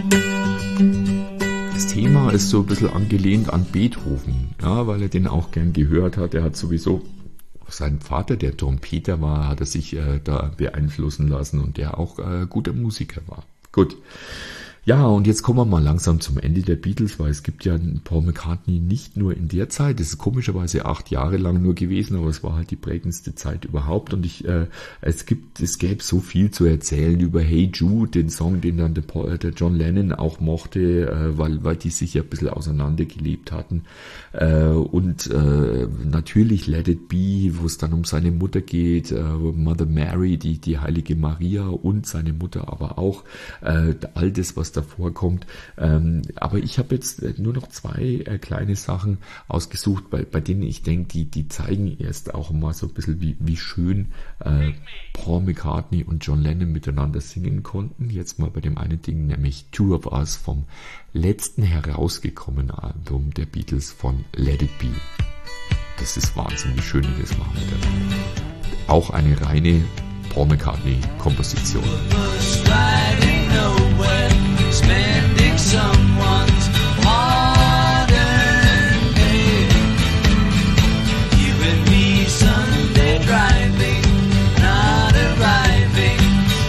S2: Das Thema ist so ein bisschen angelehnt an Beethoven, ja, weil er den auch gern gehört hat. Er hat sowieso sein Vater, der Trompeter war, hat er sich da beeinflussen lassen und der auch guter Musiker war. Gut. Ja, und jetzt kommen wir mal langsam zum Ende der Beatles, weil es gibt ja Paul McCartney nicht nur in der Zeit, das ist komischerweise 8 Jahre lang nur gewesen, aber es war halt die prägendste Zeit überhaupt und es gäbe so viel zu erzählen über Hey Jude, den Song, den dann der John Lennon auch mochte, weil die sich ja ein bisschen auseinandergelebt hatten und natürlich Let It Be, wo es dann um seine Mutter geht, Mother Mary, die heilige Maria und seine Mutter, aber auch all das, was davor kommt. Aber ich habe jetzt nur noch 2 kleine Sachen ausgesucht, bei denen ich denke, die zeigen erst auch mal so ein bisschen, wie schön Paul McCartney und John Lennon miteinander singen konnten. Jetzt mal bei dem einen Ding, nämlich Two of Us vom letzten herausgekommenen Album der Beatles von Let It Be. Das ist Wahnsinn, wie schön die das machen miteinander. Auch eine reine Paul McCartney-Komposition.
S5: Spending someone's hard-earned day. You and me Sunday driving, not arriving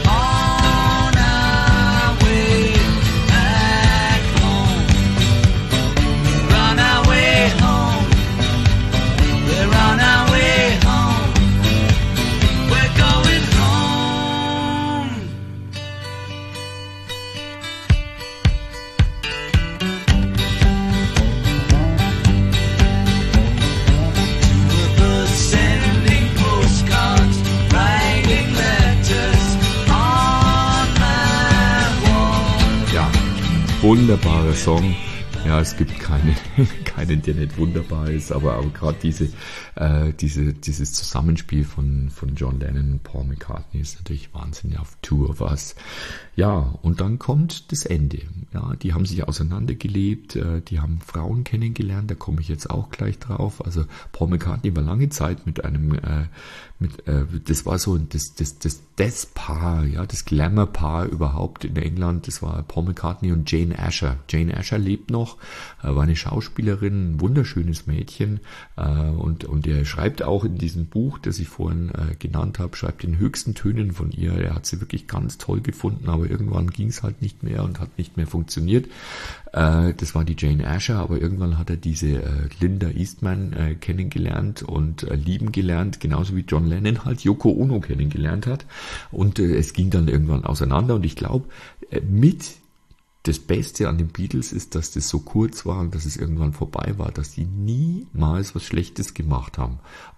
S2: Wunderbarer Song. Ja, es gibt keinen, der nicht wunderbar ist, aber gerade dieses Zusammenspiel von John Lennon und Paul McCartney ist natürlich Wahnsinn, auf Two of Us. Ja, und dann kommt das Ende. Ja, die haben sich auseinandergelebt, die haben Frauen kennengelernt, da komme ich jetzt auch gleich drauf. Also Paul McCartney war lange Zeit mit einem, das war so das Paar, ja, das Glamour-Paar überhaupt in England, das war Paul McCartney und Jane Asher. Jane Asher lebt noch, war eine Schauspielerin, ein wunderschönes Mädchen, und er schreibt auch in diesem Buch, das ich vorhin genannt habe, schreibt in höchsten Tönen von ihr. Er hat sie wirklich ganz toll gefunden, aber irgendwann ging es halt nicht mehr und hat nicht mehr funktioniert. Das war die Jane Asher, aber irgendwann hat er diese Linda Eastman kennengelernt und lieben gelernt, genauso wie John Lennon halt Yoko Ono kennengelernt hat. Und es ging dann irgendwann auseinander, und ich glaube, das Beste an den Beatles ist, dass das so kurz war und dass es irgendwann vorbei war, dass die niemals was Schlechtes gemacht haben.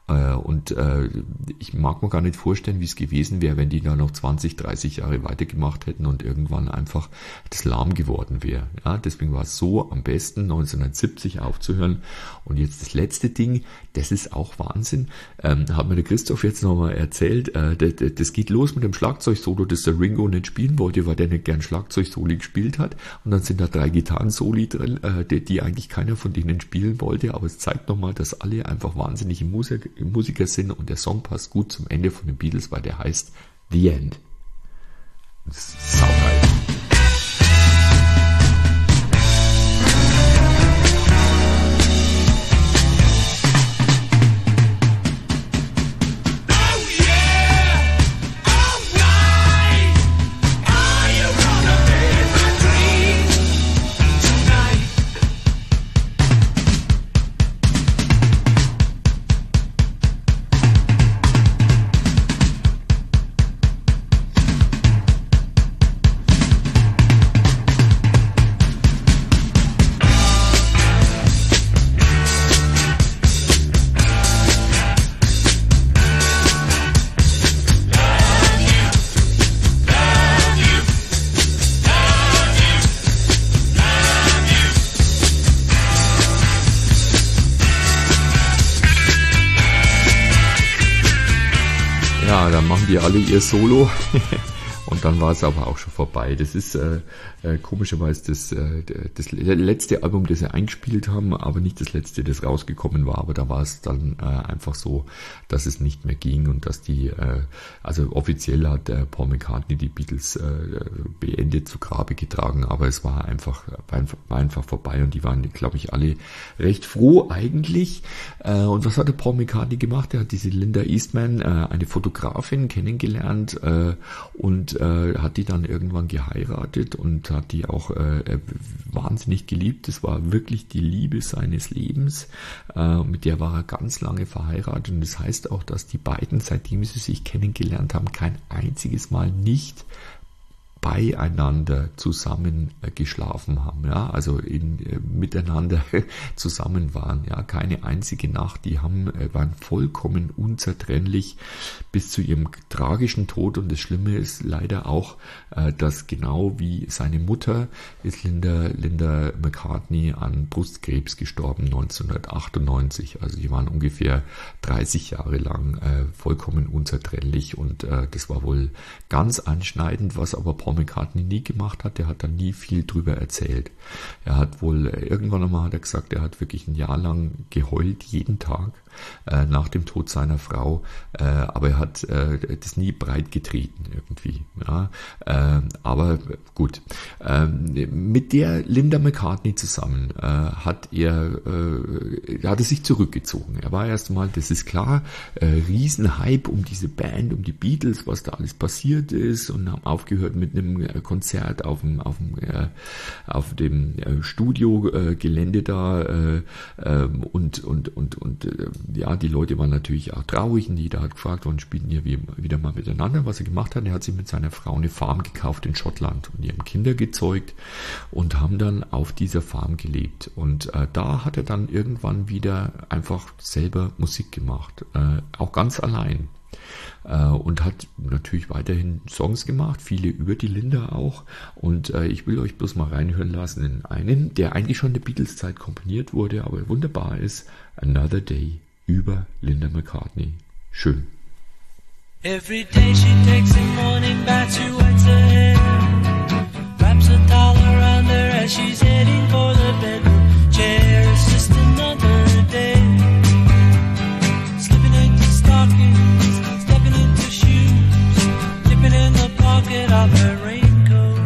S2: Ich mag mir gar nicht vorstellen, wie es gewesen wäre, wenn die da noch 20, 30 Jahre weitergemacht hätten und irgendwann einfach das lahm geworden wäre. Ja, deswegen war es so am besten, 1970 aufzuhören. Und jetzt das letzte Ding, das ist auch Wahnsinn, hat mir der Christoph jetzt nochmal erzählt, das geht los mit dem Schlagzeugsolo, das der Ringo nicht spielen wollte, weil der nicht gern Schlagzeugsoli gespielt hat. Und dann sind da 3 Gitarrensoli drin, die eigentlich keiner von denen spielen wollte, aber es zeigt nochmal, dass alle einfach wahnsinnige Musiker sind, und der Song passt gut zum Ende von den Beatles, weil der heißt The End. Das ist saugeil. Die alle ihr Solo und dann war es aber auch schon vorbei. Das ist komischerweise das letzte Album, das sie eingespielt haben, aber nicht das letzte, das rausgekommen war, aber da war es dann einfach so, dass es nicht mehr ging und dass also offiziell hat Paul McCartney die Beatles beendet zu Grabe getragen, aber es war einfach vorbei, und die waren, glaube ich, alle recht froh eigentlich. Und was hat der Paul McCartney gemacht? Er hat diese Linda Eastman, eine Fotografin, kennengelernt und hat die dann irgendwann geheiratet und hat die auch wahnsinnig geliebt. Das war wirklich die Liebe seines Lebens. Mit der war er ganz lange verheiratet, und das heißt auch, dass die beiden, seitdem sie sich kennengelernt haben, kein einziges Mal nicht beieinander zusammen geschlafen haben, ja, also miteinander zusammen waren, ja, keine einzige Nacht, die waren vollkommen unzertrennlich bis zu ihrem tragischen Tod. Und das Schlimme ist leider auch, dass genau wie seine Mutter ist Linda McCartney an Brustkrebs gestorben 1998, also die waren ungefähr 30 Jahre lang vollkommen unzertrennlich, und das war wohl ganz anschneidend, was aber Paul McCartney nie gemacht hat. Der hat dann nie viel drüber erzählt. Er hat wohl, irgendwann einmal hat er gesagt, er hat wirklich ein Jahr lang geheult, jeden Tag, nach dem Tod seiner Frau, aber er hat das nie breit getreten irgendwie. Ja. Aber gut. Mit der Linda McCartney zusammen hat er sich zurückgezogen. Er war erst einmal, das ist klar, Riesenhype um diese Band, um die Beatles, was da alles passiert ist, und haben aufgehört mit einem Konzert auf dem Studiogelände da, und ja, die Leute waren natürlich auch traurig, und jeder hat gefragt, wann spielen ihr wieder mal miteinander. Was er gemacht hat, er hat sich mit seiner Frau eine Farm gekauft in Schottland und die haben Kinder gezeugt und haben dann auf dieser Farm gelebt. Und da hat er dann irgendwann wieder einfach selber Musik gemacht, auch ganz allein. Und hat natürlich weiterhin Songs gemacht, viele über die Linda auch. Und ich will euch bloß mal reinhören lassen in einen, der eigentlich schon in der Beatles-Zeit komponiert wurde, aber wunderbar ist, Another Day über Linda McCartney. Schön.
S6: Every day she takes a morning bath, she wets her hair, wraps a towel around her as she's heading for the bedroom chair. It's just another day, slipping into stockings, stepping into shoes, dipping in the pocket of her raincoat.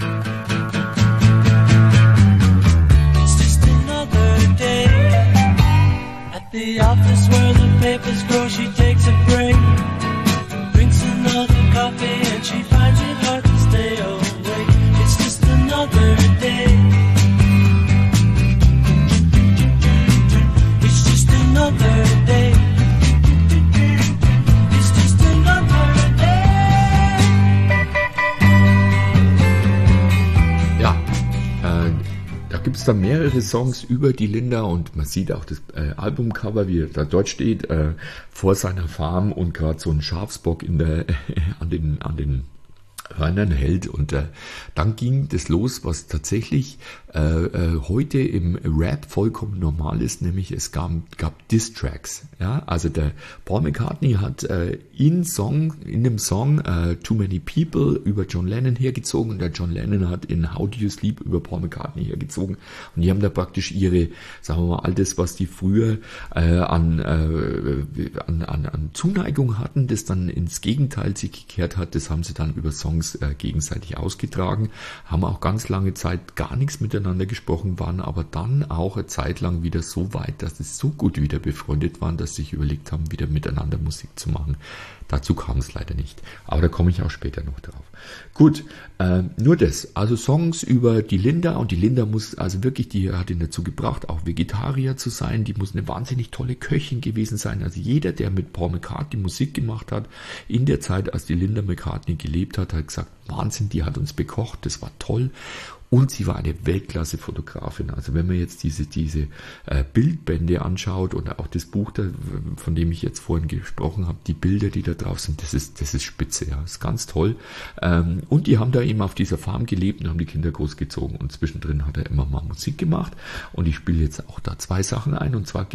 S6: It's just another day, at the office where the papers grow, she takes a break, drinks another coffee and she finds it hard to stay awake. It's just another day. It's just another day. It's just another day.
S2: Ja, da gibt es dann mehrere Songs über die Linda und man sieht auch das Albumcover, wie da dort steht, vor seiner Farm und gerade so ein Schafsbock an den Hörnern hält. Und dann ging das los, was tatsächlich heute im Rap vollkommen normal ist, nämlich es gab Diss-Tracks. Ja? Also der Paul McCartney hat in dem Song Too Many People über John Lennon hergezogen und der John Lennon hat in How Do You Sleep über Paul McCartney hergezogen. Und die haben da praktisch ihre, sagen wir mal, all das, was die früher an Zuneigung hatten, das dann ins Gegenteil sich gekehrt hat, das haben sie dann über Songs gegenseitig ausgetragen, haben auch ganz lange Zeit gar nichts miteinander gesprochen, waren aber dann auch eine Zeit lang wieder so weit, dass sie so gut wieder befreundet waren, dass sie sich überlegt haben, wieder miteinander Musik zu machen. Dazu kam es leider nicht, aber da komme ich auch später noch drauf. Gut, nur das, also Songs über die Linda und die Linda muss, also wirklich, die hat ihn dazu gebracht, auch Vegetarier zu sein, die muss eine wahnsinnig tolle Köchin gewesen sein, also jeder, der mit Paul McCartney Musik gemacht hat, in der Zeit, als die Linda McCartney gelebt hat, hat gesagt, Wahnsinn, die hat uns bekocht, das war toll. Und sie war eine Weltklasse-Fotografin. Also wenn man jetzt diese Bildbände anschaut und auch das Buch, von dem ich jetzt vorhin gesprochen habe, die Bilder, die da drauf sind, das ist spitze, ja, das ist ganz toll. Und die haben da eben auf dieser Farm gelebt und haben die Kinder großgezogen. Und zwischendrin hat er immer mal Musik gemacht. Und ich spiele jetzt auch da zwei Sachen ein. Und zwar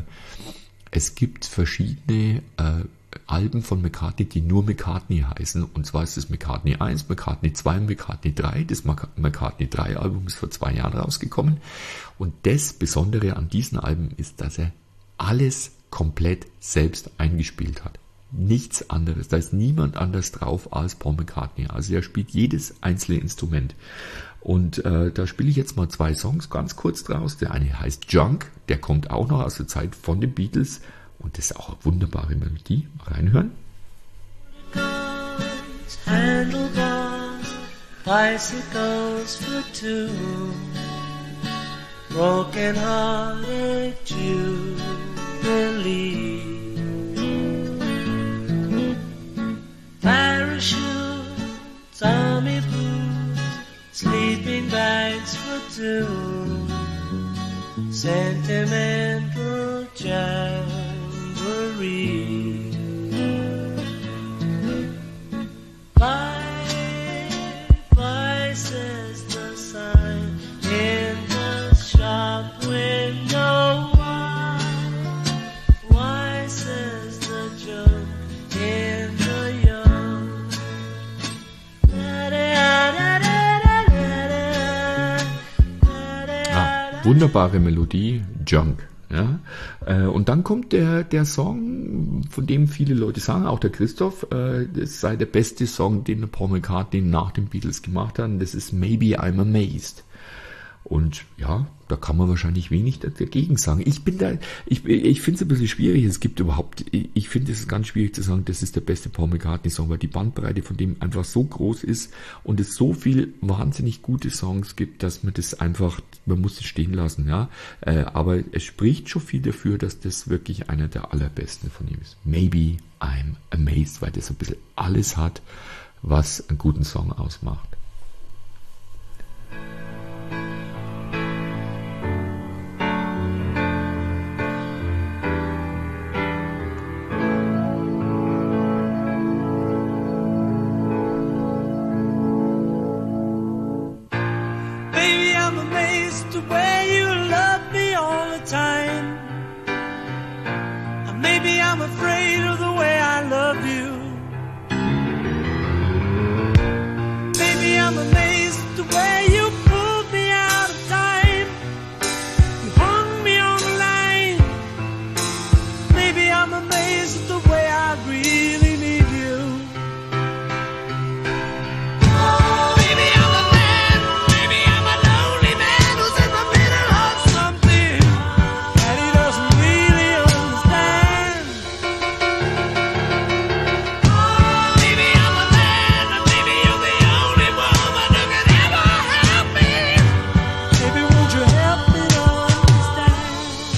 S2: es gibt verschiedene Alben von McCartney, die nur McCartney heißen. Und zwar ist es McCartney 1, McCartney 2 und McCartney 3. Das McCartney 3 Album ist vor 2 Jahren rausgekommen. Und das Besondere an diesen Alben ist, dass er alles komplett selbst eingespielt hat. Nichts anderes. Da ist niemand anders drauf als Paul McCartney. Also er spielt jedes einzelne Instrument. Und da spiele ich jetzt mal 2 Songs ganz kurz draus. Der eine heißt Junk, der kommt auch noch aus der Zeit von den Beatles. Und das ist auch eine wunderbare Melodie. Mal reinhören.
S6: Guns, handlebars, bicycles for two, broken-hearted Jubilee, parachutes, army boots, sleeping bags for two, sentimental jamboree. Bye, bye, says the sign in the shop window. Why, says the joke in the yard.
S2: Wunderbare Melodie, Junk. Ja, und dann kommt der Song, von dem viele Leute sagen, auch der Christoph, das sei der beste Song, den Paul McCartney nach den Beatles gemacht hat, und das ist Maybe I'm Amazed. Und ja, da kann man wahrscheinlich wenig dagegen sagen. Ich finde es ein bisschen schwierig. Ich finde es ganz schwierig zu sagen, das ist der beste Paul McCartney-Song, weil die Bandbreite von dem einfach so groß ist und es so viel wahnsinnig gute Songs gibt, dass man das einfach, man muss es stehen lassen, ja. Aber es spricht schon viel dafür, dass das wirklich einer der allerbesten von ihm ist. Maybe I'm Amazed, weil das so ein bisschen alles hat, was einen guten Song ausmacht.
S6: the way you love me all the time. And maybe I'm afraid of the way I love you. Maybe I'm amazed at the way you pulled me out of time. You hung me on the line. Maybe I'm amazed at the way I really need you. Maybe I'm a man, maybe I'm a lonely man who's in the middle of something that he doesn't really understand. Maybe I'm a man, and maybe you're the only woman who can ever help me. Maybe won't you help me to understand?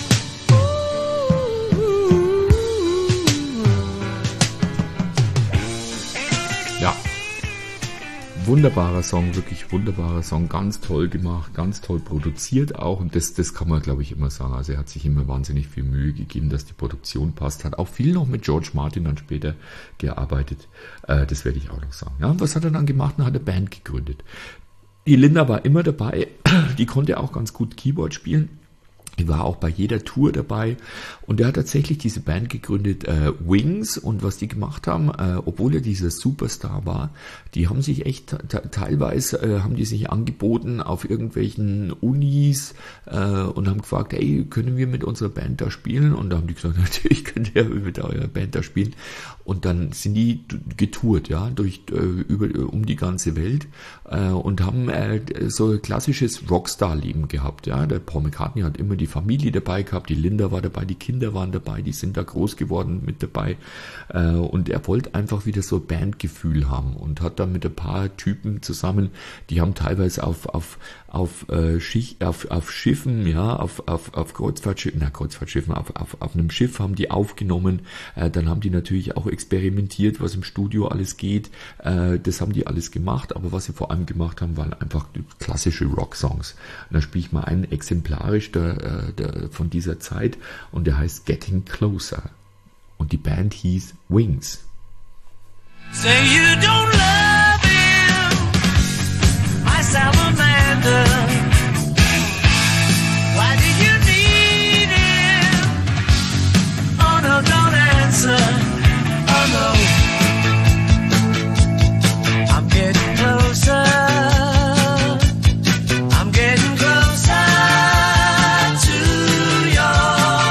S2: Ja, wunderbarer Song, wirklich wunderbarer Song, ganz toll gemacht, ganz toll produziert auch und das kann man glaube ich immer sagen, also er hat sich immer wahnsinnig viel Mühe gegeben, dass die Produktion passt, hat auch viel noch mit George Martin dann später gearbeitet, das werde ich auch noch sagen. Ja, und was hat er dann gemacht? Dann hat er Band gegründet. Die Linda war immer dabei, die konnte auch ganz gut Keyboard spielen. Die war auch bei jeder Tour dabei und er hat tatsächlich diese Band gegründet, Wings, und was die gemacht haben, obwohl er dieser Superstar war, die haben sich echt, teilweise haben die sich angeboten auf irgendwelchen Unis und haben gefragt, hey, können wir mit unserer Band da spielen? Und da haben die gesagt, natürlich könnt ihr mit eurer Band da spielen. Und dann sind die getourt, ja, um die ganze Welt und haben so ein klassisches Rockstar-Leben gehabt, ja. Der Paul McCartney hat immer die Familie dabei gehabt, die Linda war dabei, die Kinder waren dabei, die sind da groß geworden mit dabei und er wollte einfach wieder so Bandgefühl haben und hat dann mit ein paar Typen zusammen, die haben teilweise auf Schiffen, ja, auf Kreuzfahrtschiffen, auf einem Schiff haben die aufgenommen, dann haben die natürlich auch experimentiert, was im Studio alles geht, das haben die alles gemacht, aber was sie vor allem gemacht haben, waren einfach klassische Rocksongs. Und da spiele ich mal einen exemplarisch von dieser Zeit und der heißt Getting Closer und die Band hieß Wings.
S6: Say you don't love him, my salamander. Why did you need him? Oh no, don't answer. Oh no, I'm getting closer. I'm getting closer to your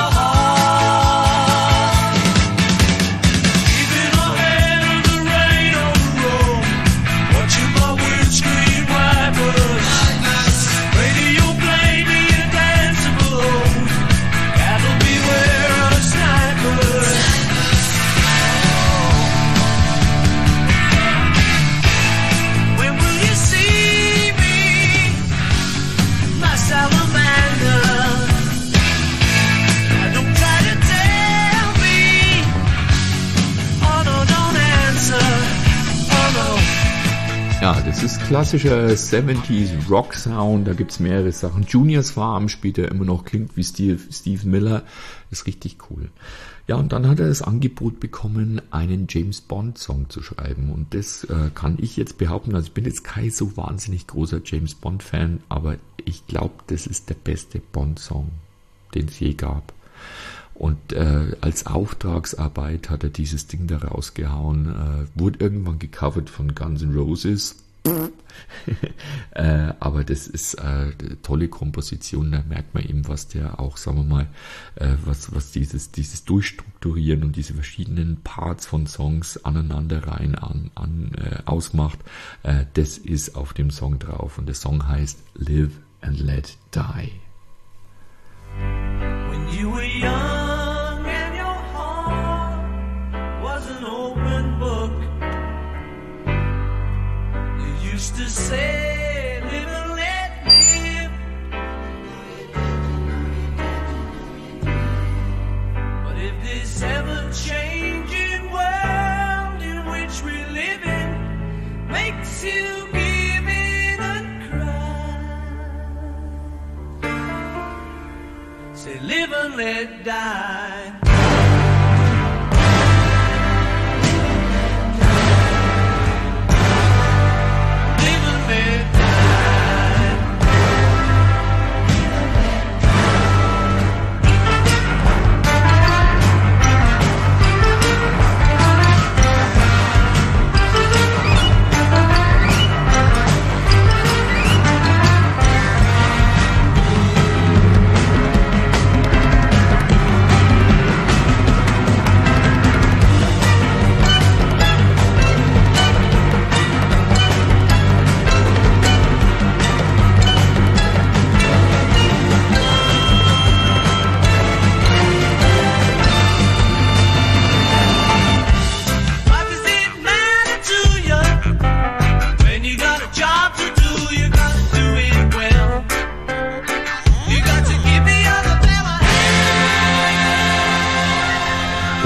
S6: heart. Keeping ahead of the rain on the road, watching my windscreen wipers. Radio play me a dance below. Cattle beware of snipers. When will you see me, my salamander? Don't try to tell me. Oh no, don't answer. Oh no.
S2: Ja, das ist klassischer 70s Rock Sound, da gibt's mehrere Sachen. Junior's Farm spielt er immer noch, klingt wie Steve Miller, ist richtig cool. Ja, und dann hat er das Angebot bekommen, einen James Bond Song zu schreiben und das kann ich jetzt behaupten, also ich bin jetzt kein so wahnsinnig großer James Bond Fan, aber ich glaube, das ist der beste Bond Song, den es je gab. Und als Auftragsarbeit hat er dieses Ding da rausgehauen, wurde irgendwann gecovert von Guns N' Roses, aber das ist eine tolle Komposition, da merkt man eben, was der auch, sagen wir mal, was dieses Durchstrukturieren und diese verschiedenen Parts von Songs aneinanderreihen ausmacht, das ist auf dem Song drauf und der Song heißt Live and Let Die.
S6: When you were young and your heart was an open book, you used to say, live and let live. But if this ever-changing world in which we live in makes you give in and cry, say live and let die. Live and let die.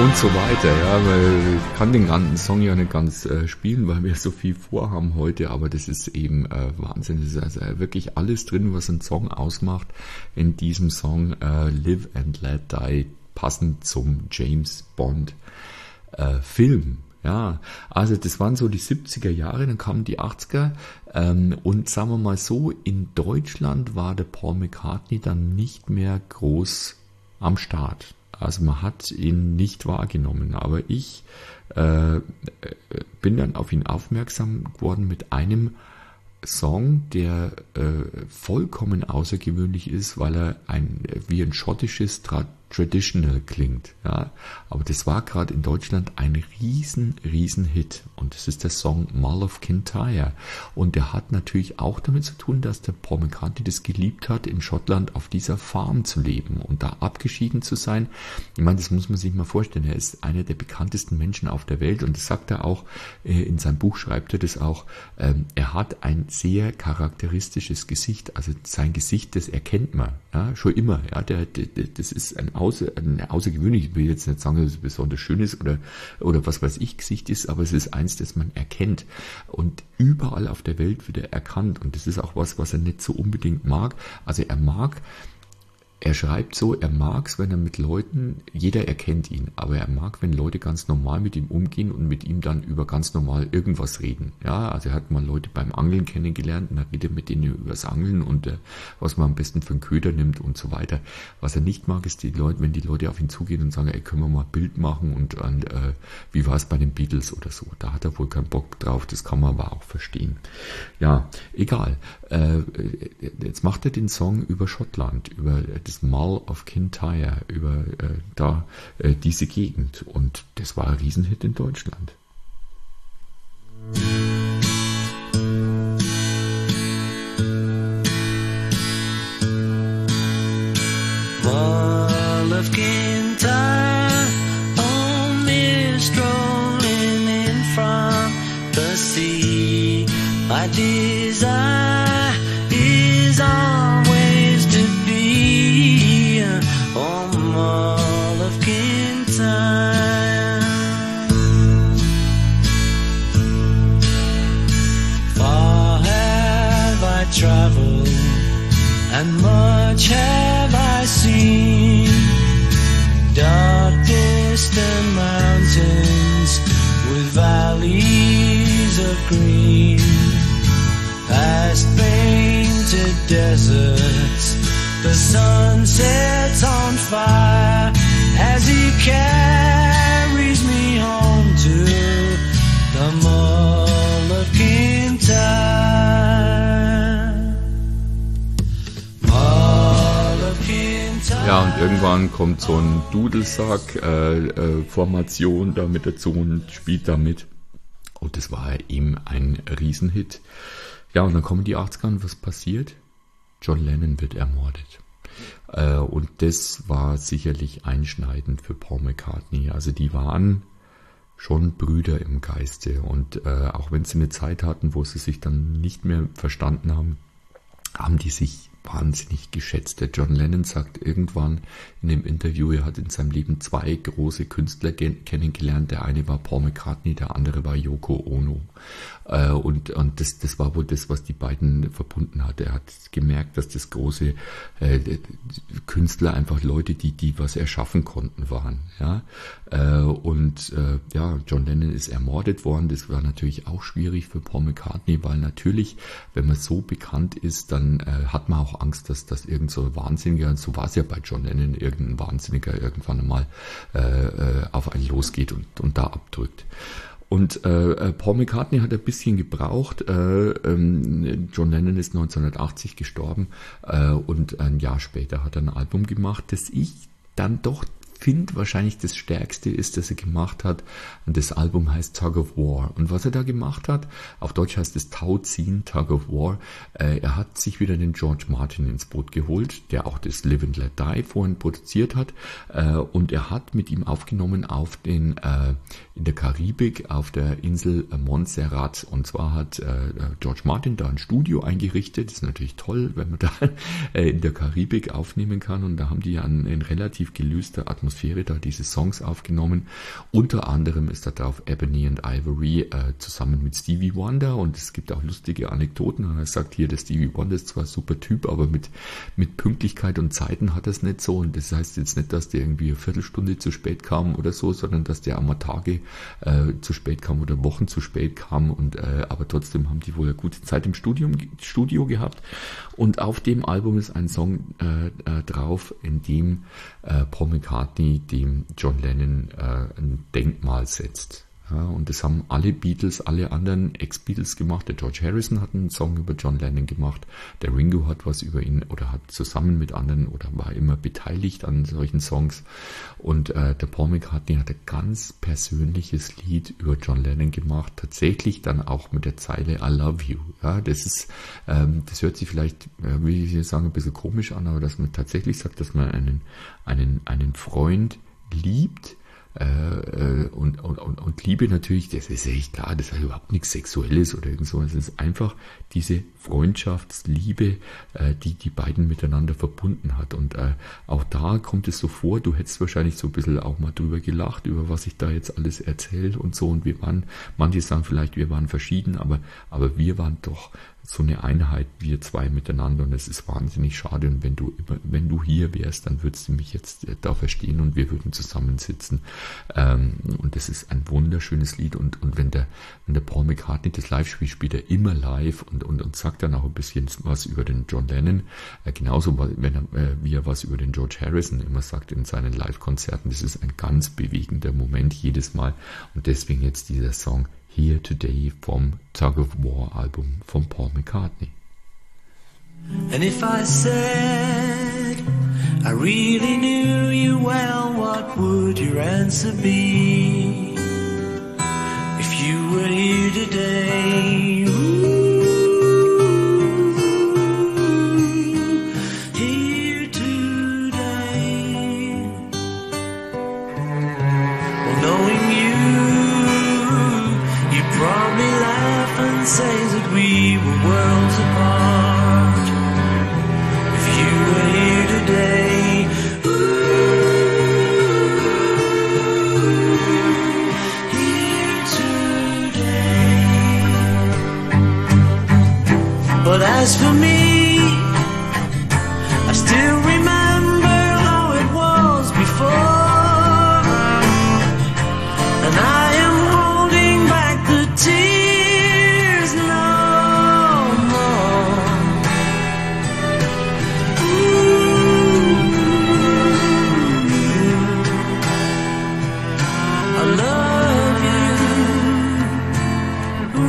S2: und so weiter. Ja, weil ich kann den ganzen Song ja nicht ganz spielen, weil wir so viel vorhaben heute, aber das ist eben Wahnsinn. Das ist also wirklich alles drin, was ein Song ausmacht in diesem Song Live and Let Die, passend zum James Bond Film. Ja, also das waren so die 70er Jahre, dann kamen die 80er und sagen wir mal so, in Deutschland war der Paul McCartney dann nicht mehr groß am Start. Also man hat ihn nicht wahrgenommen, aber ich bin dann auf ihn aufmerksam geworden mit einem Song, der vollkommen außergewöhnlich ist, weil er wie ein schottisches Traditional klingt. Ja, aber das war gerade in Deutschland ein riesen Hit und das ist der Song Mull of Kintyre und der hat natürlich auch damit zu tun, dass der Paul McCartney das geliebt hat, in Schottland auf dieser Farm zu leben und da abgeschieden zu sein. Ich meine, das muss man sich mal vorstellen. Er ist einer der bekanntesten Menschen auf der Welt und das sagt er auch, in seinem Buch schreibt er das auch, er hat ein sehr charakteristisches Gesicht, also sein Gesicht, das erkennt man, ja, schon immer. Ja, das ist ein außergewöhnlich, ich will jetzt nicht sagen, dass es besonders schön ist oder was weiß ich Gesicht ist, aber es ist eins, das man erkennt. Und überall auf der Welt wird er erkannt. Und das ist auch was er nicht so unbedingt mag. Also er schreibt so, er mag es, wenn er mit Leuten, jeder erkennt ihn, aber er mag, wenn Leute ganz normal mit ihm umgehen und mit ihm dann über ganz normal irgendwas reden. Ja, also er hat mal Leute beim Angeln kennengelernt und er redet mit denen über das Angeln und was man am besten für einen Köder nimmt und so weiter. Was er nicht mag, ist wenn die Leute auf ihn zugehen und sagen, ey, können wir mal ein Bild machen und wie war es bei den Beatles oder so. Da hat er wohl keinen Bock drauf, das kann man aber auch verstehen. Ja, egal. Jetzt macht er den Song über Schottland, über das Mull of Kintyre, über diese Gegend. Und das war ein Riesenhit in Deutschland.
S6: Mull of Kintyre, only strolling in from the sea. My desire is always to be on Mull of Kintyre. Far have I traveled and much have I seen, dark distant mountains with valleys of green, past painted deserts, the sun sets on fire as he carries me home to the Mull of Kintyre.
S2: Ja, und irgendwann kommt so ein Dudelsack-Formation da mit dazu und spielt damit. Und das war eben ein Riesenhit. Ja, und dann kommen die 80er und was passiert? John Lennon wird ermordet. Und das war sicherlich einschneidend für Paul McCartney. Also die waren schon Brüder im Geiste. Und auch wenn sie eine Zeit hatten, wo sie sich dann nicht mehr verstanden haben, haben die sich wahnsinnig geschätzt. Der John Lennon sagt irgendwann in dem Interview, er hat in seinem Leben 2 große Künstler kennengelernt. Der eine war Paul McCartney, der andere war Yoko Ono. Und das war wohl das, was die beiden verbunden hat. Er hat gemerkt, dass das große Künstler einfach Leute, die was erschaffen konnten, waren. Ja? John Lennon ist ermordet worden. Das war natürlich auch schwierig für Paul McCartney, weil natürlich, wenn man so bekannt ist, dann hat man auch Angst, dass irgend so ein Wahnsinniger, und so war es ja bei John Lennon, irgendein Wahnsinniger irgendwann einmal auf einen losgeht und da abdrückt. Und Paul McCartney hat ein bisschen gebraucht. John Lennon ist 1980 gestorben und ein Jahr später hat er ein Album gemacht, das ich dann doch finde, wahrscheinlich das Stärkste ist, das er gemacht hat. Und das Album heißt Tug of War. Und was er da gemacht hat, auf Deutsch heißt es Tauziehen, Tug of War, er hat sich wieder den George Martin ins Boot geholt, der auch das Live and Let Die vorhin produziert hat. Und er hat mit ihm aufgenommen in der Karibik, auf der Insel Montserrat. Und zwar hat George Martin da ein Studio eingerichtet. Das ist natürlich toll, wenn man da in der Karibik aufnehmen kann. Und da haben die ja eine relativ gelöste Atmosphäre Atmosphäre da diese Songs aufgenommen. Unter anderem ist da drauf Ebony and Ivory zusammen mit Stevie Wonder, und es gibt auch lustige Anekdoten. Er sagt hier, der Stevie Wonder ist zwar ein super Typ, aber mit Pünktlichkeit und Zeiten hat er es nicht so, und das heißt jetzt nicht, dass der irgendwie eine Viertelstunde zu spät kam oder so, sondern dass der auch mal Tage zu spät kam oder Wochen zu spät kam, und aber trotzdem haben die wohl eine gute Zeit im Studio gehabt. Und auf dem Album ist ein Song drauf, in dem Paul McCartney dem John Lennon ein Denkmal setzt. Ja, und das haben alle Beatles, alle anderen Ex-Beatles gemacht. Der George Harrison hat einen Song über John Lennon gemacht. Der Ringo hat was über ihn oder hat zusammen mit anderen oder war immer beteiligt an solchen Songs. Und der Paul McCartney hat ein ganz persönliches Lied über John Lennon gemacht. Tatsächlich dann auch mit der Zeile I love you. Ja, das ist, das hört sich vielleicht, wie ich sagen, ein bisschen komisch an, aber dass man tatsächlich sagt, dass man einen Freund liebt. Und Liebe natürlich, das ist echt klar, das ist überhaupt nichts Sexuelles oder irgend so. Es ist einfach diese Freundschaftsliebe, die beiden miteinander verbunden hat. Und auch da kommt es so vor, du hättest wahrscheinlich so ein bisschen auch mal drüber gelacht, über was ich da jetzt alles erzähle und so. Und manche sagen vielleicht, wir waren verschieden, aber wir waren doch so eine Einheit, wir zwei miteinander, und es ist wahnsinnig schade, und wenn du hier wärst, dann würdest du mich jetzt da verstehen und wir würden zusammensitzen, und das ist ein wunderschönes Lied, und wenn der Paul McCartney das live spielt er immer live und sagt dann auch ein bisschen was über den John Lennon, genauso wie er was über den George Harrison immer sagt in seinen Live-Konzerten. Das ist ein ganz bewegender Moment jedes Mal, und deswegen jetzt dieser Song Here Today vom Tug of War Album von Paul McCartney.
S6: And if I said I really knew you well, what would your answer be? If you were here today, here today. Well, knowing you probably laugh and say that we were worlds apart. If you were here today, here today. But as for me, I still remember how it was before, and I am holding back the tears no more. I love you.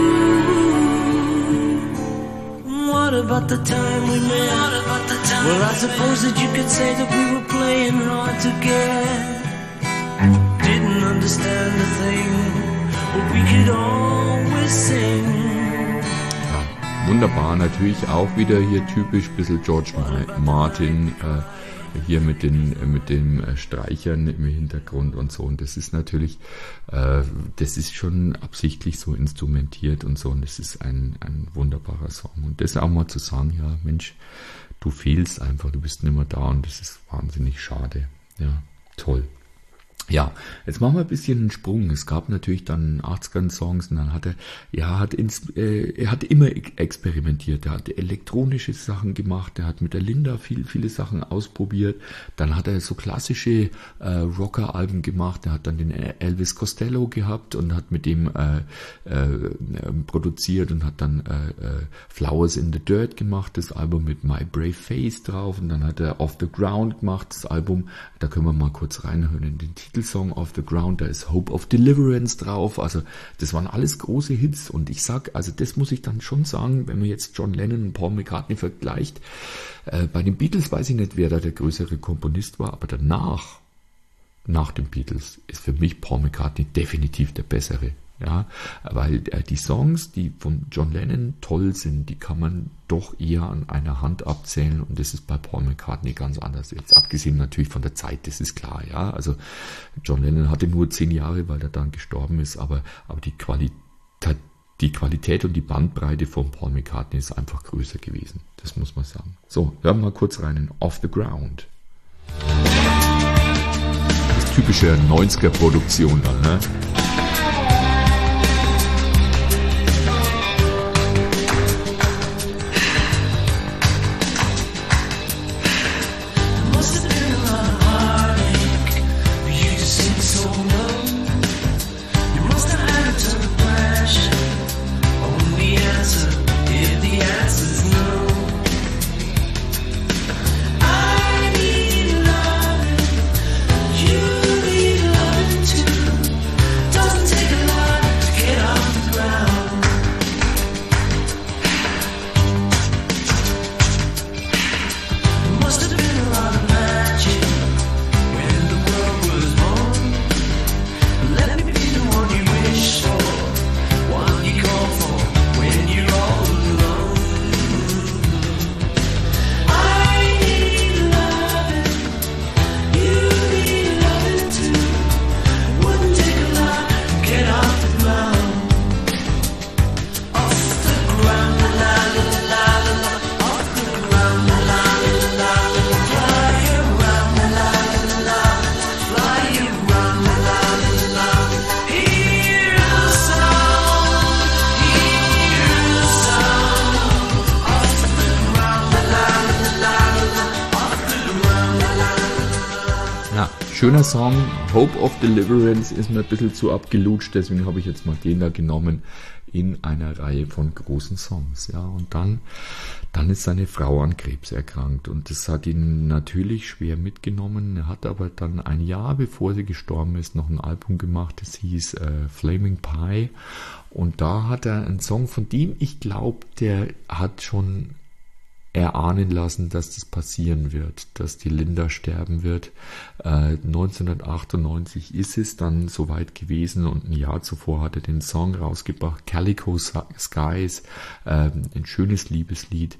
S6: What about the time we met? Well, I suppose that you could say that we were playing hard to get. Didn't understand a thing, but we could always sing.
S2: Ja, wunderbar, natürlich auch wieder hier typisch, bisschen George Martin, hier mit den Streichern im Hintergrund und so, und das ist natürlich, das ist schon absichtlich so instrumentiert und so, und das ist ein wunderbarer Song, und das auch mal zu sagen, ja Mensch, du fehlst einfach, du bist nicht mehr da, und das ist wahnsinnig schade, ja, toll. Ja, jetzt machen wir ein bisschen einen Sprung. Es gab natürlich dann 80er-Songs, und dann hat er hat immer experimentiert. Er hat elektronische Sachen gemacht, er hat mit der Linda viele Sachen ausprobiert. Dann hat er so klassische Rocker-Alben gemacht. Er hat dann den Elvis Costello gehabt und hat mit dem produziert und hat dann Flowers in the Dirt gemacht, das Album mit My Brave Face drauf. Und dann hat er Off the Ground gemacht, das Album. Da können wir mal kurz reinhören in den Titel. Song Off the Ground, da ist Hope of Deliverance drauf, also das waren alles große Hits, und ich sag, also das muss ich dann schon sagen, wenn man jetzt John Lennon und Paul McCartney vergleicht, bei den Beatles weiß ich nicht, wer da der größere Komponist war, aber danach, nach den Beatles, ist für mich Paul McCartney definitiv der bessere. Ja, weil die Songs, die von John Lennon toll sind, die kann man doch eher an einer Hand abzählen, und das ist bei Paul McCartney ganz anders. Jetzt abgesehen natürlich von der Zeit, das ist klar, ja. Also John Lennon hatte nur 10 Jahre, weil er dann gestorben ist, aber die Qualität und die Bandbreite von Paul McCartney ist einfach größer gewesen. Das muss man sagen. So, hören wir mal kurz rein in Off the Ground. typische 90er-Produktion dann, ne? Schöner Song, Hope of Deliverance ist mir ein bisschen zu abgelutscht, deswegen habe ich jetzt mal den da genommen in einer Reihe von großen Songs. Ja, und dann ist seine Frau an Krebs erkrankt und das hat ihn natürlich schwer mitgenommen. Er hat aber dann ein Jahr bevor sie gestorben ist noch ein Album gemacht, das hieß Flaming Pie, und da hat er einen Song, von dem ich glaube, der hat schon erahnen lassen, dass das passieren wird, dass die Linda sterben wird. 1998 ist es dann soweit gewesen und ein Jahr zuvor hat er den Song rausgebracht, Calico Skies, ein schönes Liebeslied,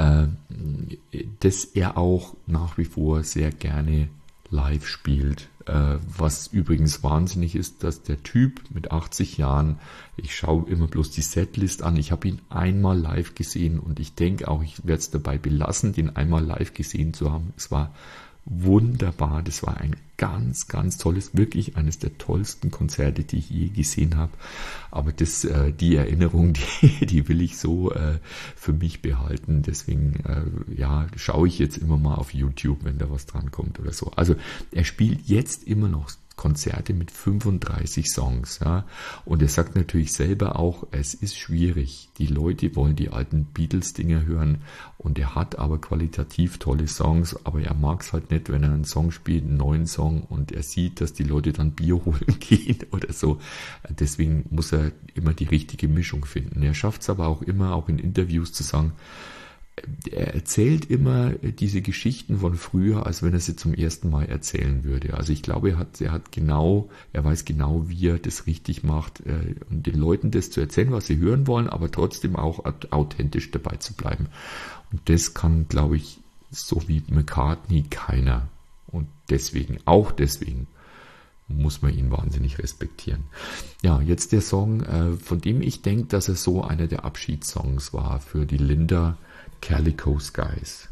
S2: das er auch nach wie vor sehr gerne live spielt. Was übrigens wahnsinnig ist, dass der Typ mit 80 Jahren, ich schaue immer bloß die Setlist an, ich habe ihn einmal live gesehen und ich denke auch, ich werde es dabei belassen, den einmal live gesehen zu haben. Es war wunderbar, das war ein ganz, ganz tolles, wirklich eines der tollsten Konzerte, die ich je gesehen habe. Aber die Erinnerung, die will ich so für mich behalten. Deswegen schaue ich jetzt immer mal auf YouTube, wenn da was dran kommt oder so. Also er spielt jetzt immer noch Konzerte mit 35 Songs, ja, und er sagt natürlich selber auch, es ist schwierig, die Leute wollen die alten Beatles-Dinger hören und er hat aber qualitativ tolle Songs, aber er mag es halt nicht, wenn er einen Song spielt, einen neuen Song und er sieht, dass die Leute dann Bier holen gehen oder so, deswegen muss er immer die richtige Mischung finden. Er schafft es aber auch immer, auch in Interviews zu sagen, er erzählt immer diese Geschichten von früher, als wenn er sie zum ersten Mal erzählen würde. Also ich glaube, er weiß genau, wie er das richtig macht, um den Leuten das zu erzählen, was sie hören wollen, aber trotzdem auch authentisch dabei zu bleiben. Und das kann, glaube ich, so wie McCartney keiner. Und deswegen muss man ihn wahnsinnig respektieren. Ja, jetzt der Song, von dem ich denke, dass er so einer der Abschiedssongs war für die Linda, Calico Skies.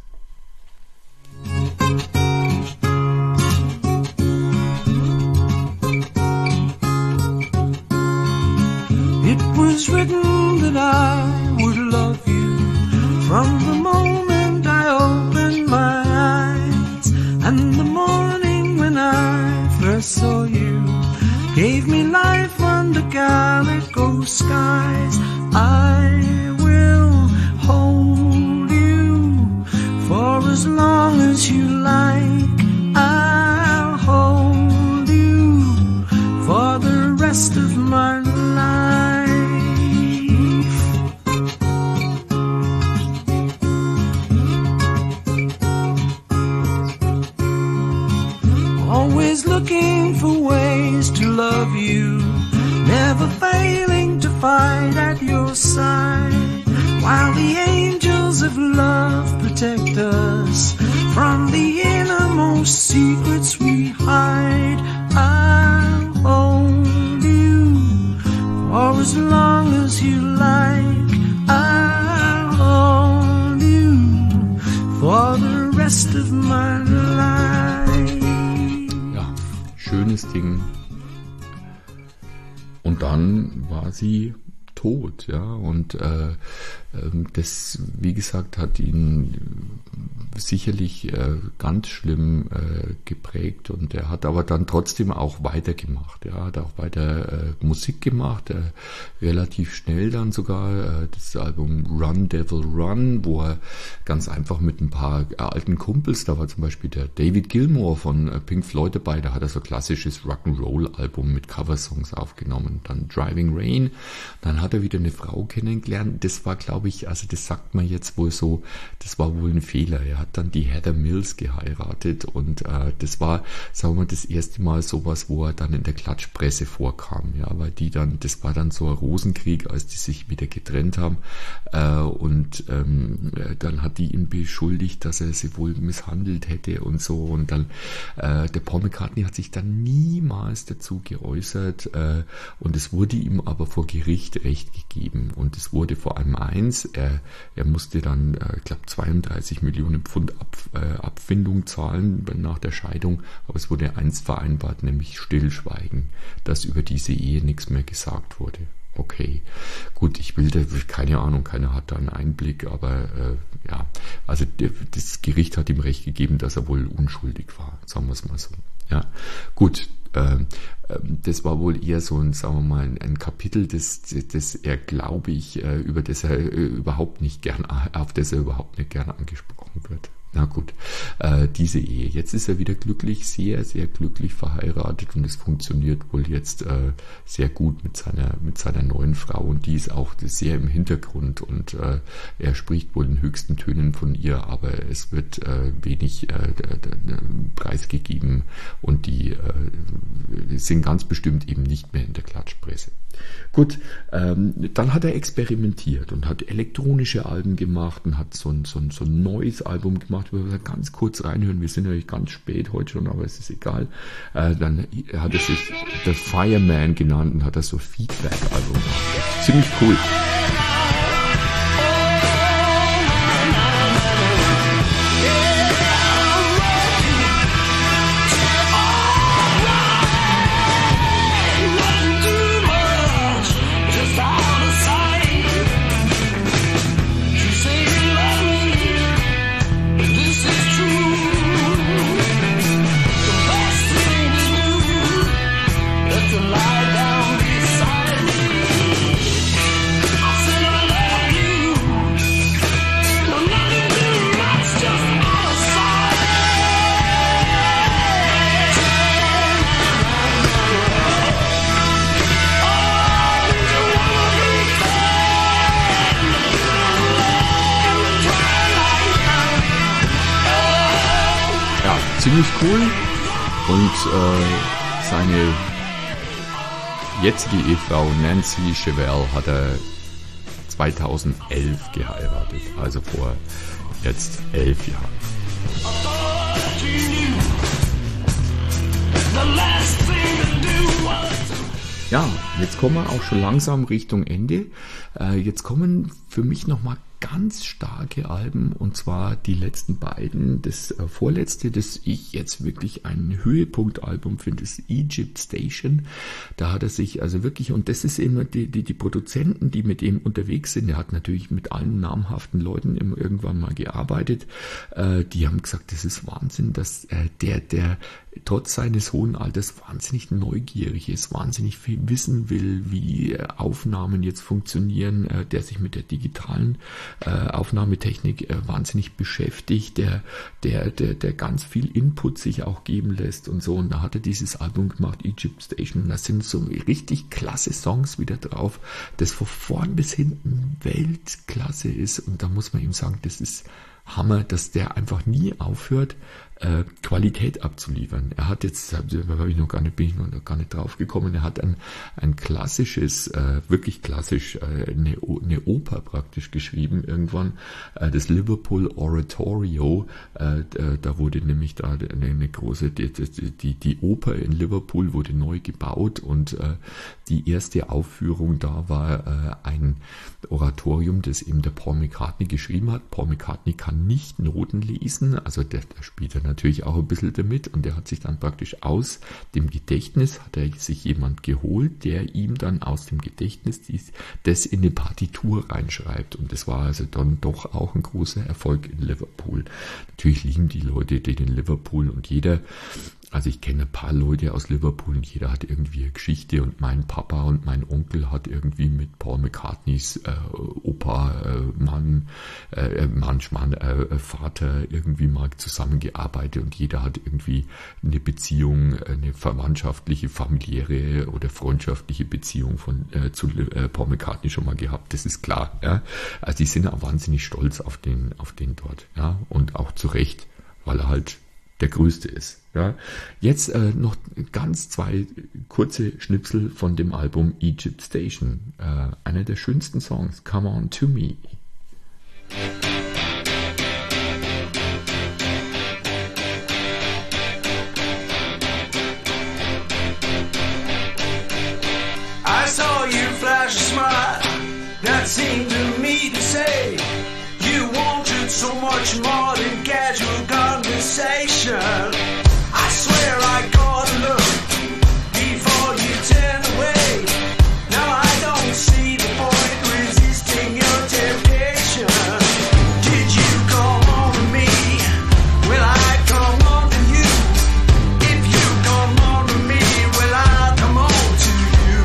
S5: It was written that I would love you from the moment I opened my eyes, and the morning when I first saw you gave me life under calico skies. I will hold you for as long as you like. I'll hold you for the rest of my life. Always looking for ways to love you, never failing to fight at your side, while the angels of love protect us from the innermost secrets we hide. I'll hold you for as long as you like. I'll hold you for the rest of my life.
S2: schönes Ding. Und dann war sie tot, ja, und das, wie gesagt, hat ihn sicherlich ganz schlimm geprägt, und er hat aber dann trotzdem auch weitergemacht, ja, hat auch weiter Musik gemacht, relativ schnell dann sogar das Album Run Devil Run, wo er ganz einfach mit ein paar alten Kumpels, da war zum Beispiel der David Gilmour von Pink Floyd dabei, da hat er so ein klassisches Rock'n'Roll-Album mit Coversongs aufgenommen, dann Driving Rain, dann hat er wieder eine Frau kennengelernt, das war, glaube ich, also das sagt man jetzt wohl so, das war wohl ein Fehler. Er hat dann die Heather Mills geheiratet, und das war, sagen wir mal, das erste Mal sowas, wo er dann in der Klatschpresse vorkam, ja, weil die dann, das war dann so ein Rosenkrieg, als die sich wieder getrennt haben, und dann hat die ihn beschuldigt, dass er sie wohl misshandelt hätte und so, und dann der Paul McCartney hat sich dann niemals dazu geäußert, und es wurde ihm aber vor Gericht Recht gegeben, und es wurde vor allem eins, er musste dann, ich glaube, 32 Millionen Pfund Abfindung zahlen nach der Scheidung, aber es wurde eins vereinbart, nämlich Stillschweigen, dass über diese Ehe nichts mehr gesagt wurde. Okay, gut, ich will da, keine Ahnung, keiner hat da einen Einblick, aber ja, also das Gericht hat ihm Recht gegeben, dass er wohl unschuldig war, sagen wir es mal so. Ja, gut, das war wohl eher so ein, sagen wir mal, ein Kapitel, das er, glaube ich, über das er überhaupt nicht gern, auf das er überhaupt nicht gerne angesprochen wird. Na gut, diese Ehe. Jetzt ist er wieder glücklich, sehr, sehr glücklich verheiratet, und es funktioniert wohl jetzt sehr gut mit seiner neuen Frau, und die ist auch sehr im Hintergrund, und er spricht wohl in höchsten Tönen von ihr, aber es wird wenig preisgegeben, und die sind ganz bestimmt eben nicht mehr in der Klatschpresse. Gut, dann hat er experimentiert und hat elektronische Alben gemacht und hat so ein neues Album gemacht. Wir werden ganz kurz reinhören, wir sind natürlich ganz spät heute schon, aber es ist egal. Dann hat er sich The Fireman genannt und hat das so Feedback-Album gemacht. Ziemlich cool. Ziemlich cool, und seine jetzige Ehefrau Nancy Chevelle hat er 2011 geheiratet, also vor jetzt 11 Jahren. Ja, jetzt kommen wir auch schon langsam Richtung Ende. Jetzt kommen für mich nochmal ganz starke Alben, und zwar die letzten beiden. Das vorletzte, das ich jetzt wirklich ein Höhepunktalbum finde, ist Egypt Station. Da hat er sich also wirklich, und das ist immer die Produzenten, die mit ihm unterwegs sind. Er hat natürlich mit allen namhaften Leuten immer irgendwann mal gearbeitet. Die haben gesagt, das ist Wahnsinn, dass der trotz seines hohen Alters wahnsinnig neugierig ist, wahnsinnig viel wissen will, wie Aufnahmen jetzt funktionieren, der sich mit der digitalen Aufnahmetechnik wahnsinnig beschäftigt, der ganz viel Input sich auch geben lässt und so. Und da hat er dieses Album gemacht, Egypt Station, und da sind so richtig klasse Songs wieder drauf, das von vorn bis hinten Weltklasse ist, und da muss man ihm sagen, das ist Hammer, dass der einfach nie aufhört, Qualität abzuliefern. Er hat jetzt, bin ich noch gar nicht drauf gekommen, er hat ein klassisches, wirklich klassisch, eine Oper praktisch geschrieben irgendwann, das Liverpool Oratorio, da wurde nämlich eine große, die Oper in Liverpool wurde neu gebaut, und die erste Aufführung da war ein Oratorium, das eben der Paul McCartney geschrieben hat. Paul McCartney kann nicht Noten lesen, also der spielt dann natürlich auch ein bisschen damit und er hat sich dann praktisch aus dem Gedächtnis, hat er sich jemand geholt, der ihm dann aus dem Gedächtnis das in eine Partitur reinschreibt und das war also dann doch auch ein großer Erfolg in Liverpool. Natürlich lieben die Leute den in Liverpool und jeder, also ich kenne ein paar Leute aus Liverpool und jeder hat irgendwie eine Geschichte und mein Papa und mein Onkel hat irgendwie mit Paul McCartneys Opa, Vater irgendwie mal zusammengearbeitet und jeder hat irgendwie eine Beziehung, eine verwandtschaftliche, familiäre oder freundschaftliche Beziehung zu Paul McCartney schon mal gehabt, das ist klar. Ja? Also die sind auch wahnsinnig stolz auf den dort, ja, und auch zu Recht, weil er halt der Größte ist. Ja. Jetzt noch ganz 2 kurze Schnipsel von dem Album Egypt Station. Einer der schönsten Songs, Come On To Me.
S5: I saw you flash a smile that seemed to me to say you wanted so much more than casual conversation. I swear I caught a look before you turned away. Now I don't see the point resisting your temptation. Did you come on to me? Will I come on to you? If you come on to me, will I come on to you?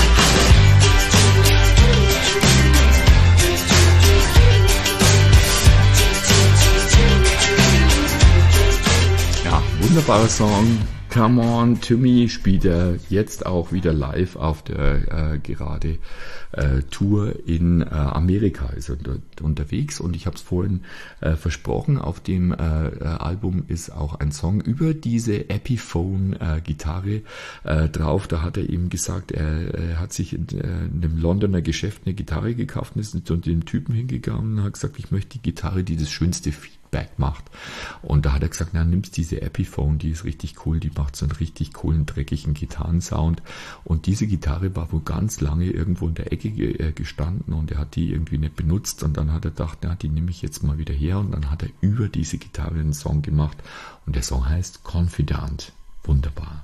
S2: Ja, wunderbarer Song. Come On To Me spielt er jetzt auch wieder live auf der gerade Tour in Amerika, ist er dort unterwegs und ich habe es vorhin versprochen, auf dem Album ist auch ein Song über diese Epiphone-Gitarre drauf. Da hat er eben gesagt, er hat sich in einem Londoner Geschäft eine Gitarre gekauft und ist zu dem Typen hingegangen und hat gesagt, ich möchte die Gitarre, die das schönste Feedback macht. Und da hat er gesagt, na, nimmst diese Epiphone, die ist richtig cool, die macht so einen richtig coolen, dreckigen Gitarrensound. Und diese Gitarre war wohl ganz lange irgendwo in der Ecke gestanden und er hat die irgendwie nicht benutzt und dann hat er gedacht, na, die nehme ich jetzt mal wieder her und dann hat er über diese Gitarre einen Song gemacht und der Song heißt Confidant. Wunderbar.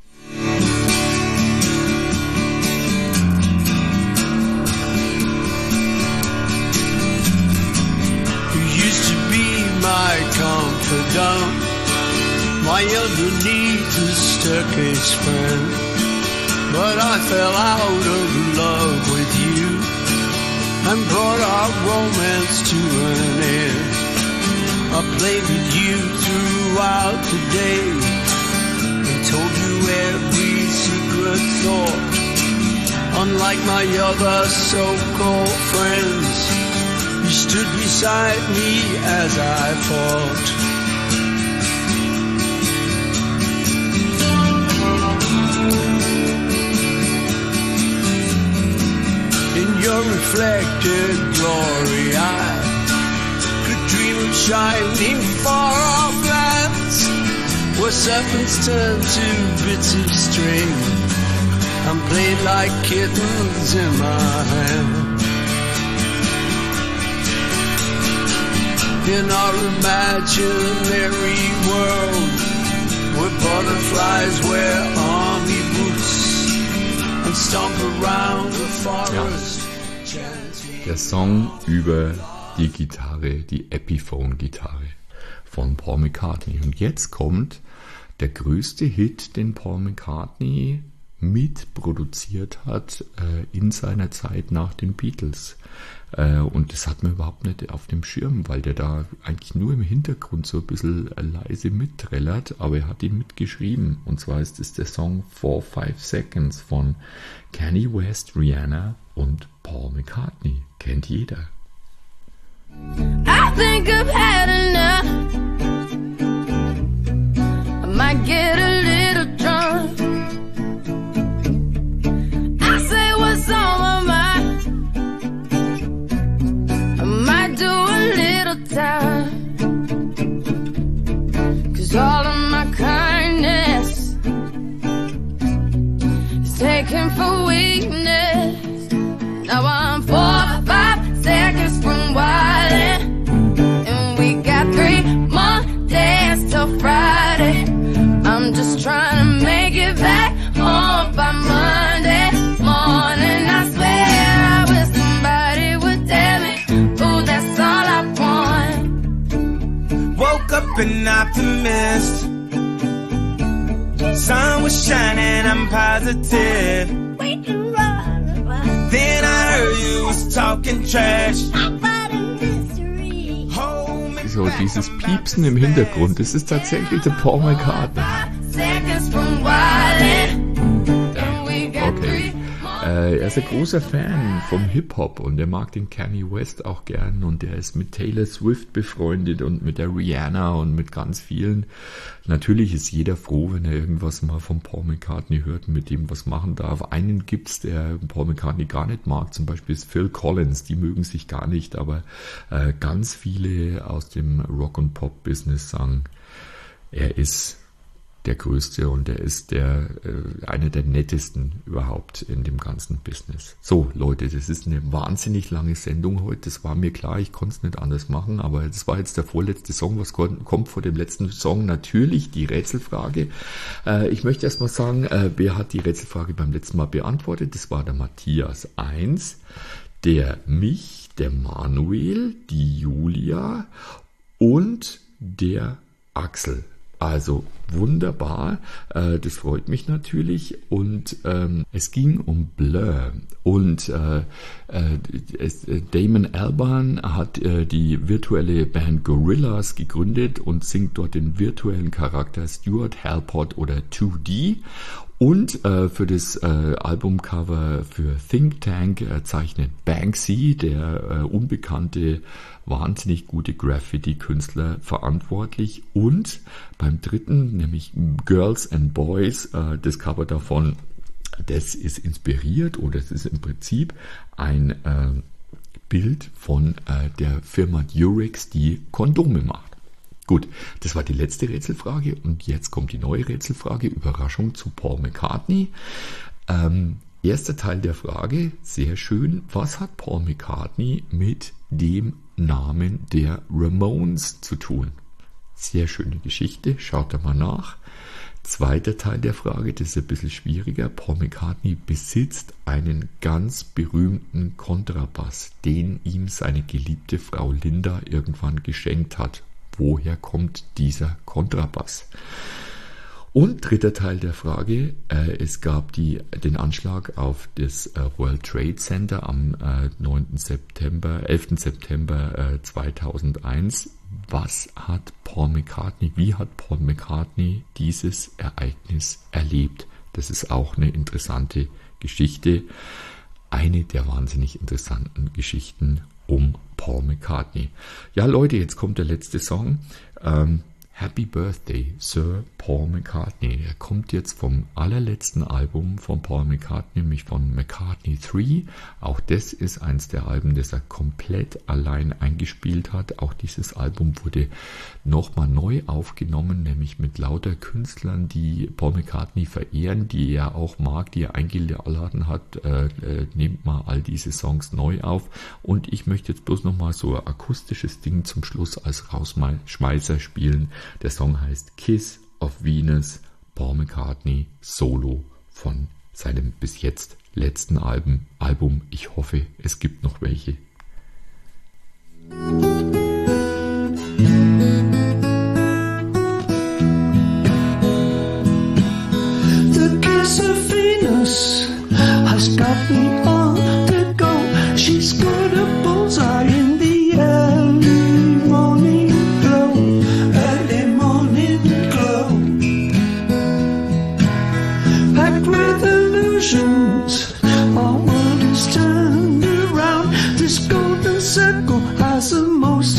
S5: My confidant, my underneath the Turkish friend, but I fell out of love with you and brought our romance to an end. I played with you throughout the day and told you every secret thought. Unlike my other so-called friends, you stood beside me as I fought. In your reflected glory, I could dream of shining far-off lands where serpents turn to bits of string and played like kittens in my hand. In our imaginary world, where butterflies wear army boots and stomp around the forest.
S2: Ja. Der Song über die Gitarre, die Epiphone-Gitarre von Paul McCartney. Und jetzt kommt der größte Hit, den Paul McCartney mitproduziert hat in seiner Zeit nach den Beatles. Und das hat man überhaupt nicht auf dem Schirm, weil der da eigentlich nur im Hintergrund so ein bisschen leise mitträllert, aber er hat ihn mitgeschrieben. Und zwar ist es der Song 4-5 Seconds von Kanye West, Rihanna und Paul McCartney. Kennt jeder.
S4: I think I've had enough. I might get a little drunk. I say what's on my mind. I might do a little time. 'Cause all of my kindness is taken for weakness. Now I'm 4 or 5 seconds from wildin', and we got 3
S5: woke up an optimist. Sun was shining, I'm positive. Then I heard you was talking trash.
S2: So, dieses Piepsen im Hintergrund, das ist tatsächlich der Paul McCartney. Okay. Er ist ein großer Fan vom Hip-Hop und er mag den Kanye West auch gern und er ist mit Taylor Swift befreundet und mit der Rihanna und mit ganz vielen. Natürlich ist jeder froh, wenn er irgendwas mal von Paul McCartney hört und mit dem was machen darf. Einen gibt's, der Paul McCartney gar nicht mag, zum Beispiel ist Phil Collins, die mögen sich gar nicht, aber ganz viele aus dem Rock- und Pop-Business sagen, er ist der Größte und er ist einer der nettesten überhaupt in dem ganzen Business. So, Leute, das ist eine wahnsinnig lange Sendung heute. Das war mir klar, ich konnte es nicht anders machen, aber das war jetzt der vorletzte Song. Was kommt vor dem letzten Song? Natürlich die Rätselfrage. Ich möchte erst mal sagen, wer hat die Rätselfrage beim letzten Mal beantwortet? Das war der Matthias 1, der Manuel, die Julia und der Axel. Also wunderbar, das freut mich natürlich und es ging um Blur und Damon Albarn hat die virtuelle Band Gorillaz gegründet und singt dort den virtuellen Charakter Stuart Halport oder 2D. Und für das Albumcover für Think Tank zeichnet Banksy, der unbekannte, wahnsinnig gute Graffiti-Künstler, verantwortlich. Und beim dritten, nämlich Girls and Boys, das Cover davon, das ist inspiriert oder es ist im Prinzip ein Bild von der Firma Durex, die Kondome macht. Gut, das war die letzte Rätselfrage und jetzt kommt die neue Rätselfrage, Überraschung zu Paul McCartney. Erster Teil der Frage, sehr schön, was hat Paul McCartney mit dem Namen der Ramones zu tun? Sehr schöne Geschichte, schaut da mal nach. Zweiter Teil der Frage, das ist ein bisschen schwieriger. Paul McCartney besitzt einen ganz berühmten Kontrabass, den ihm seine geliebte Frau Linda irgendwann geschenkt hat. Woher kommt dieser Kontrabass? Und dritter Teil der Frage, es gab den Anschlag auf das World Trade Center am 11. September 2001. Wie hat Paul McCartney dieses Ereignis erlebt? Das ist auch eine interessante Geschichte. Eine der wahnsinnig interessanten Geschichten um Paul McCartney. Ja, Leute, jetzt kommt der letzte Song. Happy Birthday, Sir Paul McCartney. Er kommt jetzt vom allerletzten Album von Paul McCartney, nämlich von McCartney 3. Auch das ist eins der Alben, das er komplett allein eingespielt hat. Auch dieses Album wurde nochmal neu aufgenommen, nämlich mit lauter Künstlern, die Paul McCartney verehren, die er auch mag, die er eingeladen hat. Nehmt mal all diese Songs neu auf. Und ich möchte jetzt bloß nochmal so ein akustisches Ding zum Schluss als Rausschmeißer spielen. Der Song heißt Kiss of Venus, Paul McCartney Solo von seinem bis jetzt letzten Album. Ich hoffe, es gibt noch welche.
S6: The kiss of Venus has got me on the go. She's got a bullseye in the early morning glow. Packed with illusions, our world is turned around. This golden circle has the most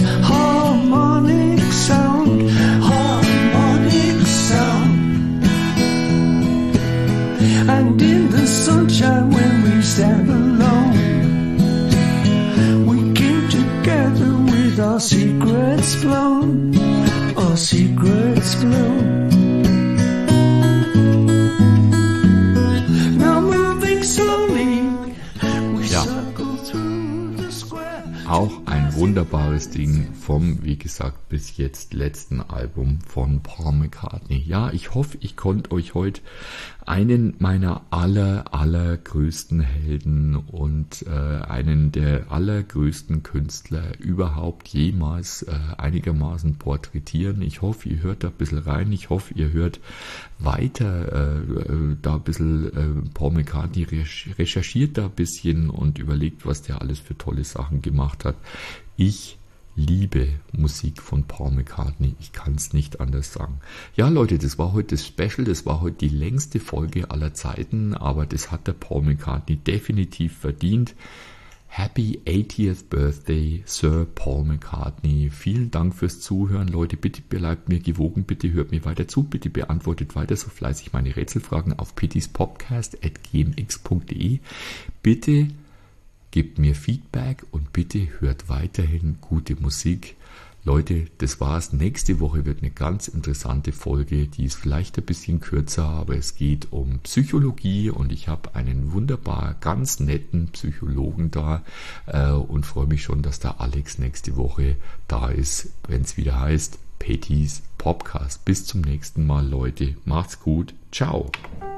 S2: Interesting vom, wie gesagt, bis jetzt letzten Album von Paul McCartney. Ja, ich hoffe, ich konnte euch heute einen meiner allergrößten Helden und einen der allergrößten Künstler überhaupt jemals einigermaßen porträtieren. Ich hoffe, ihr hört da ein bisschen rein. Ich hoffe, ihr hört weiter da ein bisschen Paul McCartney, recherchiert da ein bisschen und überlegt, was der alles für tolle Sachen gemacht hat. Ich liebe Musik von Paul McCartney. Ich kann es nicht anders sagen. Ja, Leute, das war heute das Special. Das war heute die längste Folge aller Zeiten, aber das hat der Paul McCartney definitiv verdient. Happy 80th Birthday, Sir Paul McCartney. Vielen Dank fürs Zuhören, Leute. Bitte bleibt mir gewogen, bitte hört mir weiter zu, bitte beantwortet weiter so fleißig meine Rätselfragen auf pittyspodcast@gmx.de. Bitte gebt mir Feedback und bitte hört weiterhin gute Musik. Leute, das war's. Nächste Woche wird eine ganz interessante Folge. Die ist vielleicht ein bisschen kürzer, aber es geht um Psychologie und ich habe einen wunderbar, ganz netten Psychologen da und freue mich schon, dass der Alex nächste Woche da ist, wenn es wieder heißt Pittys Podcast. Bis zum nächsten Mal, Leute. Macht's gut. Ciao.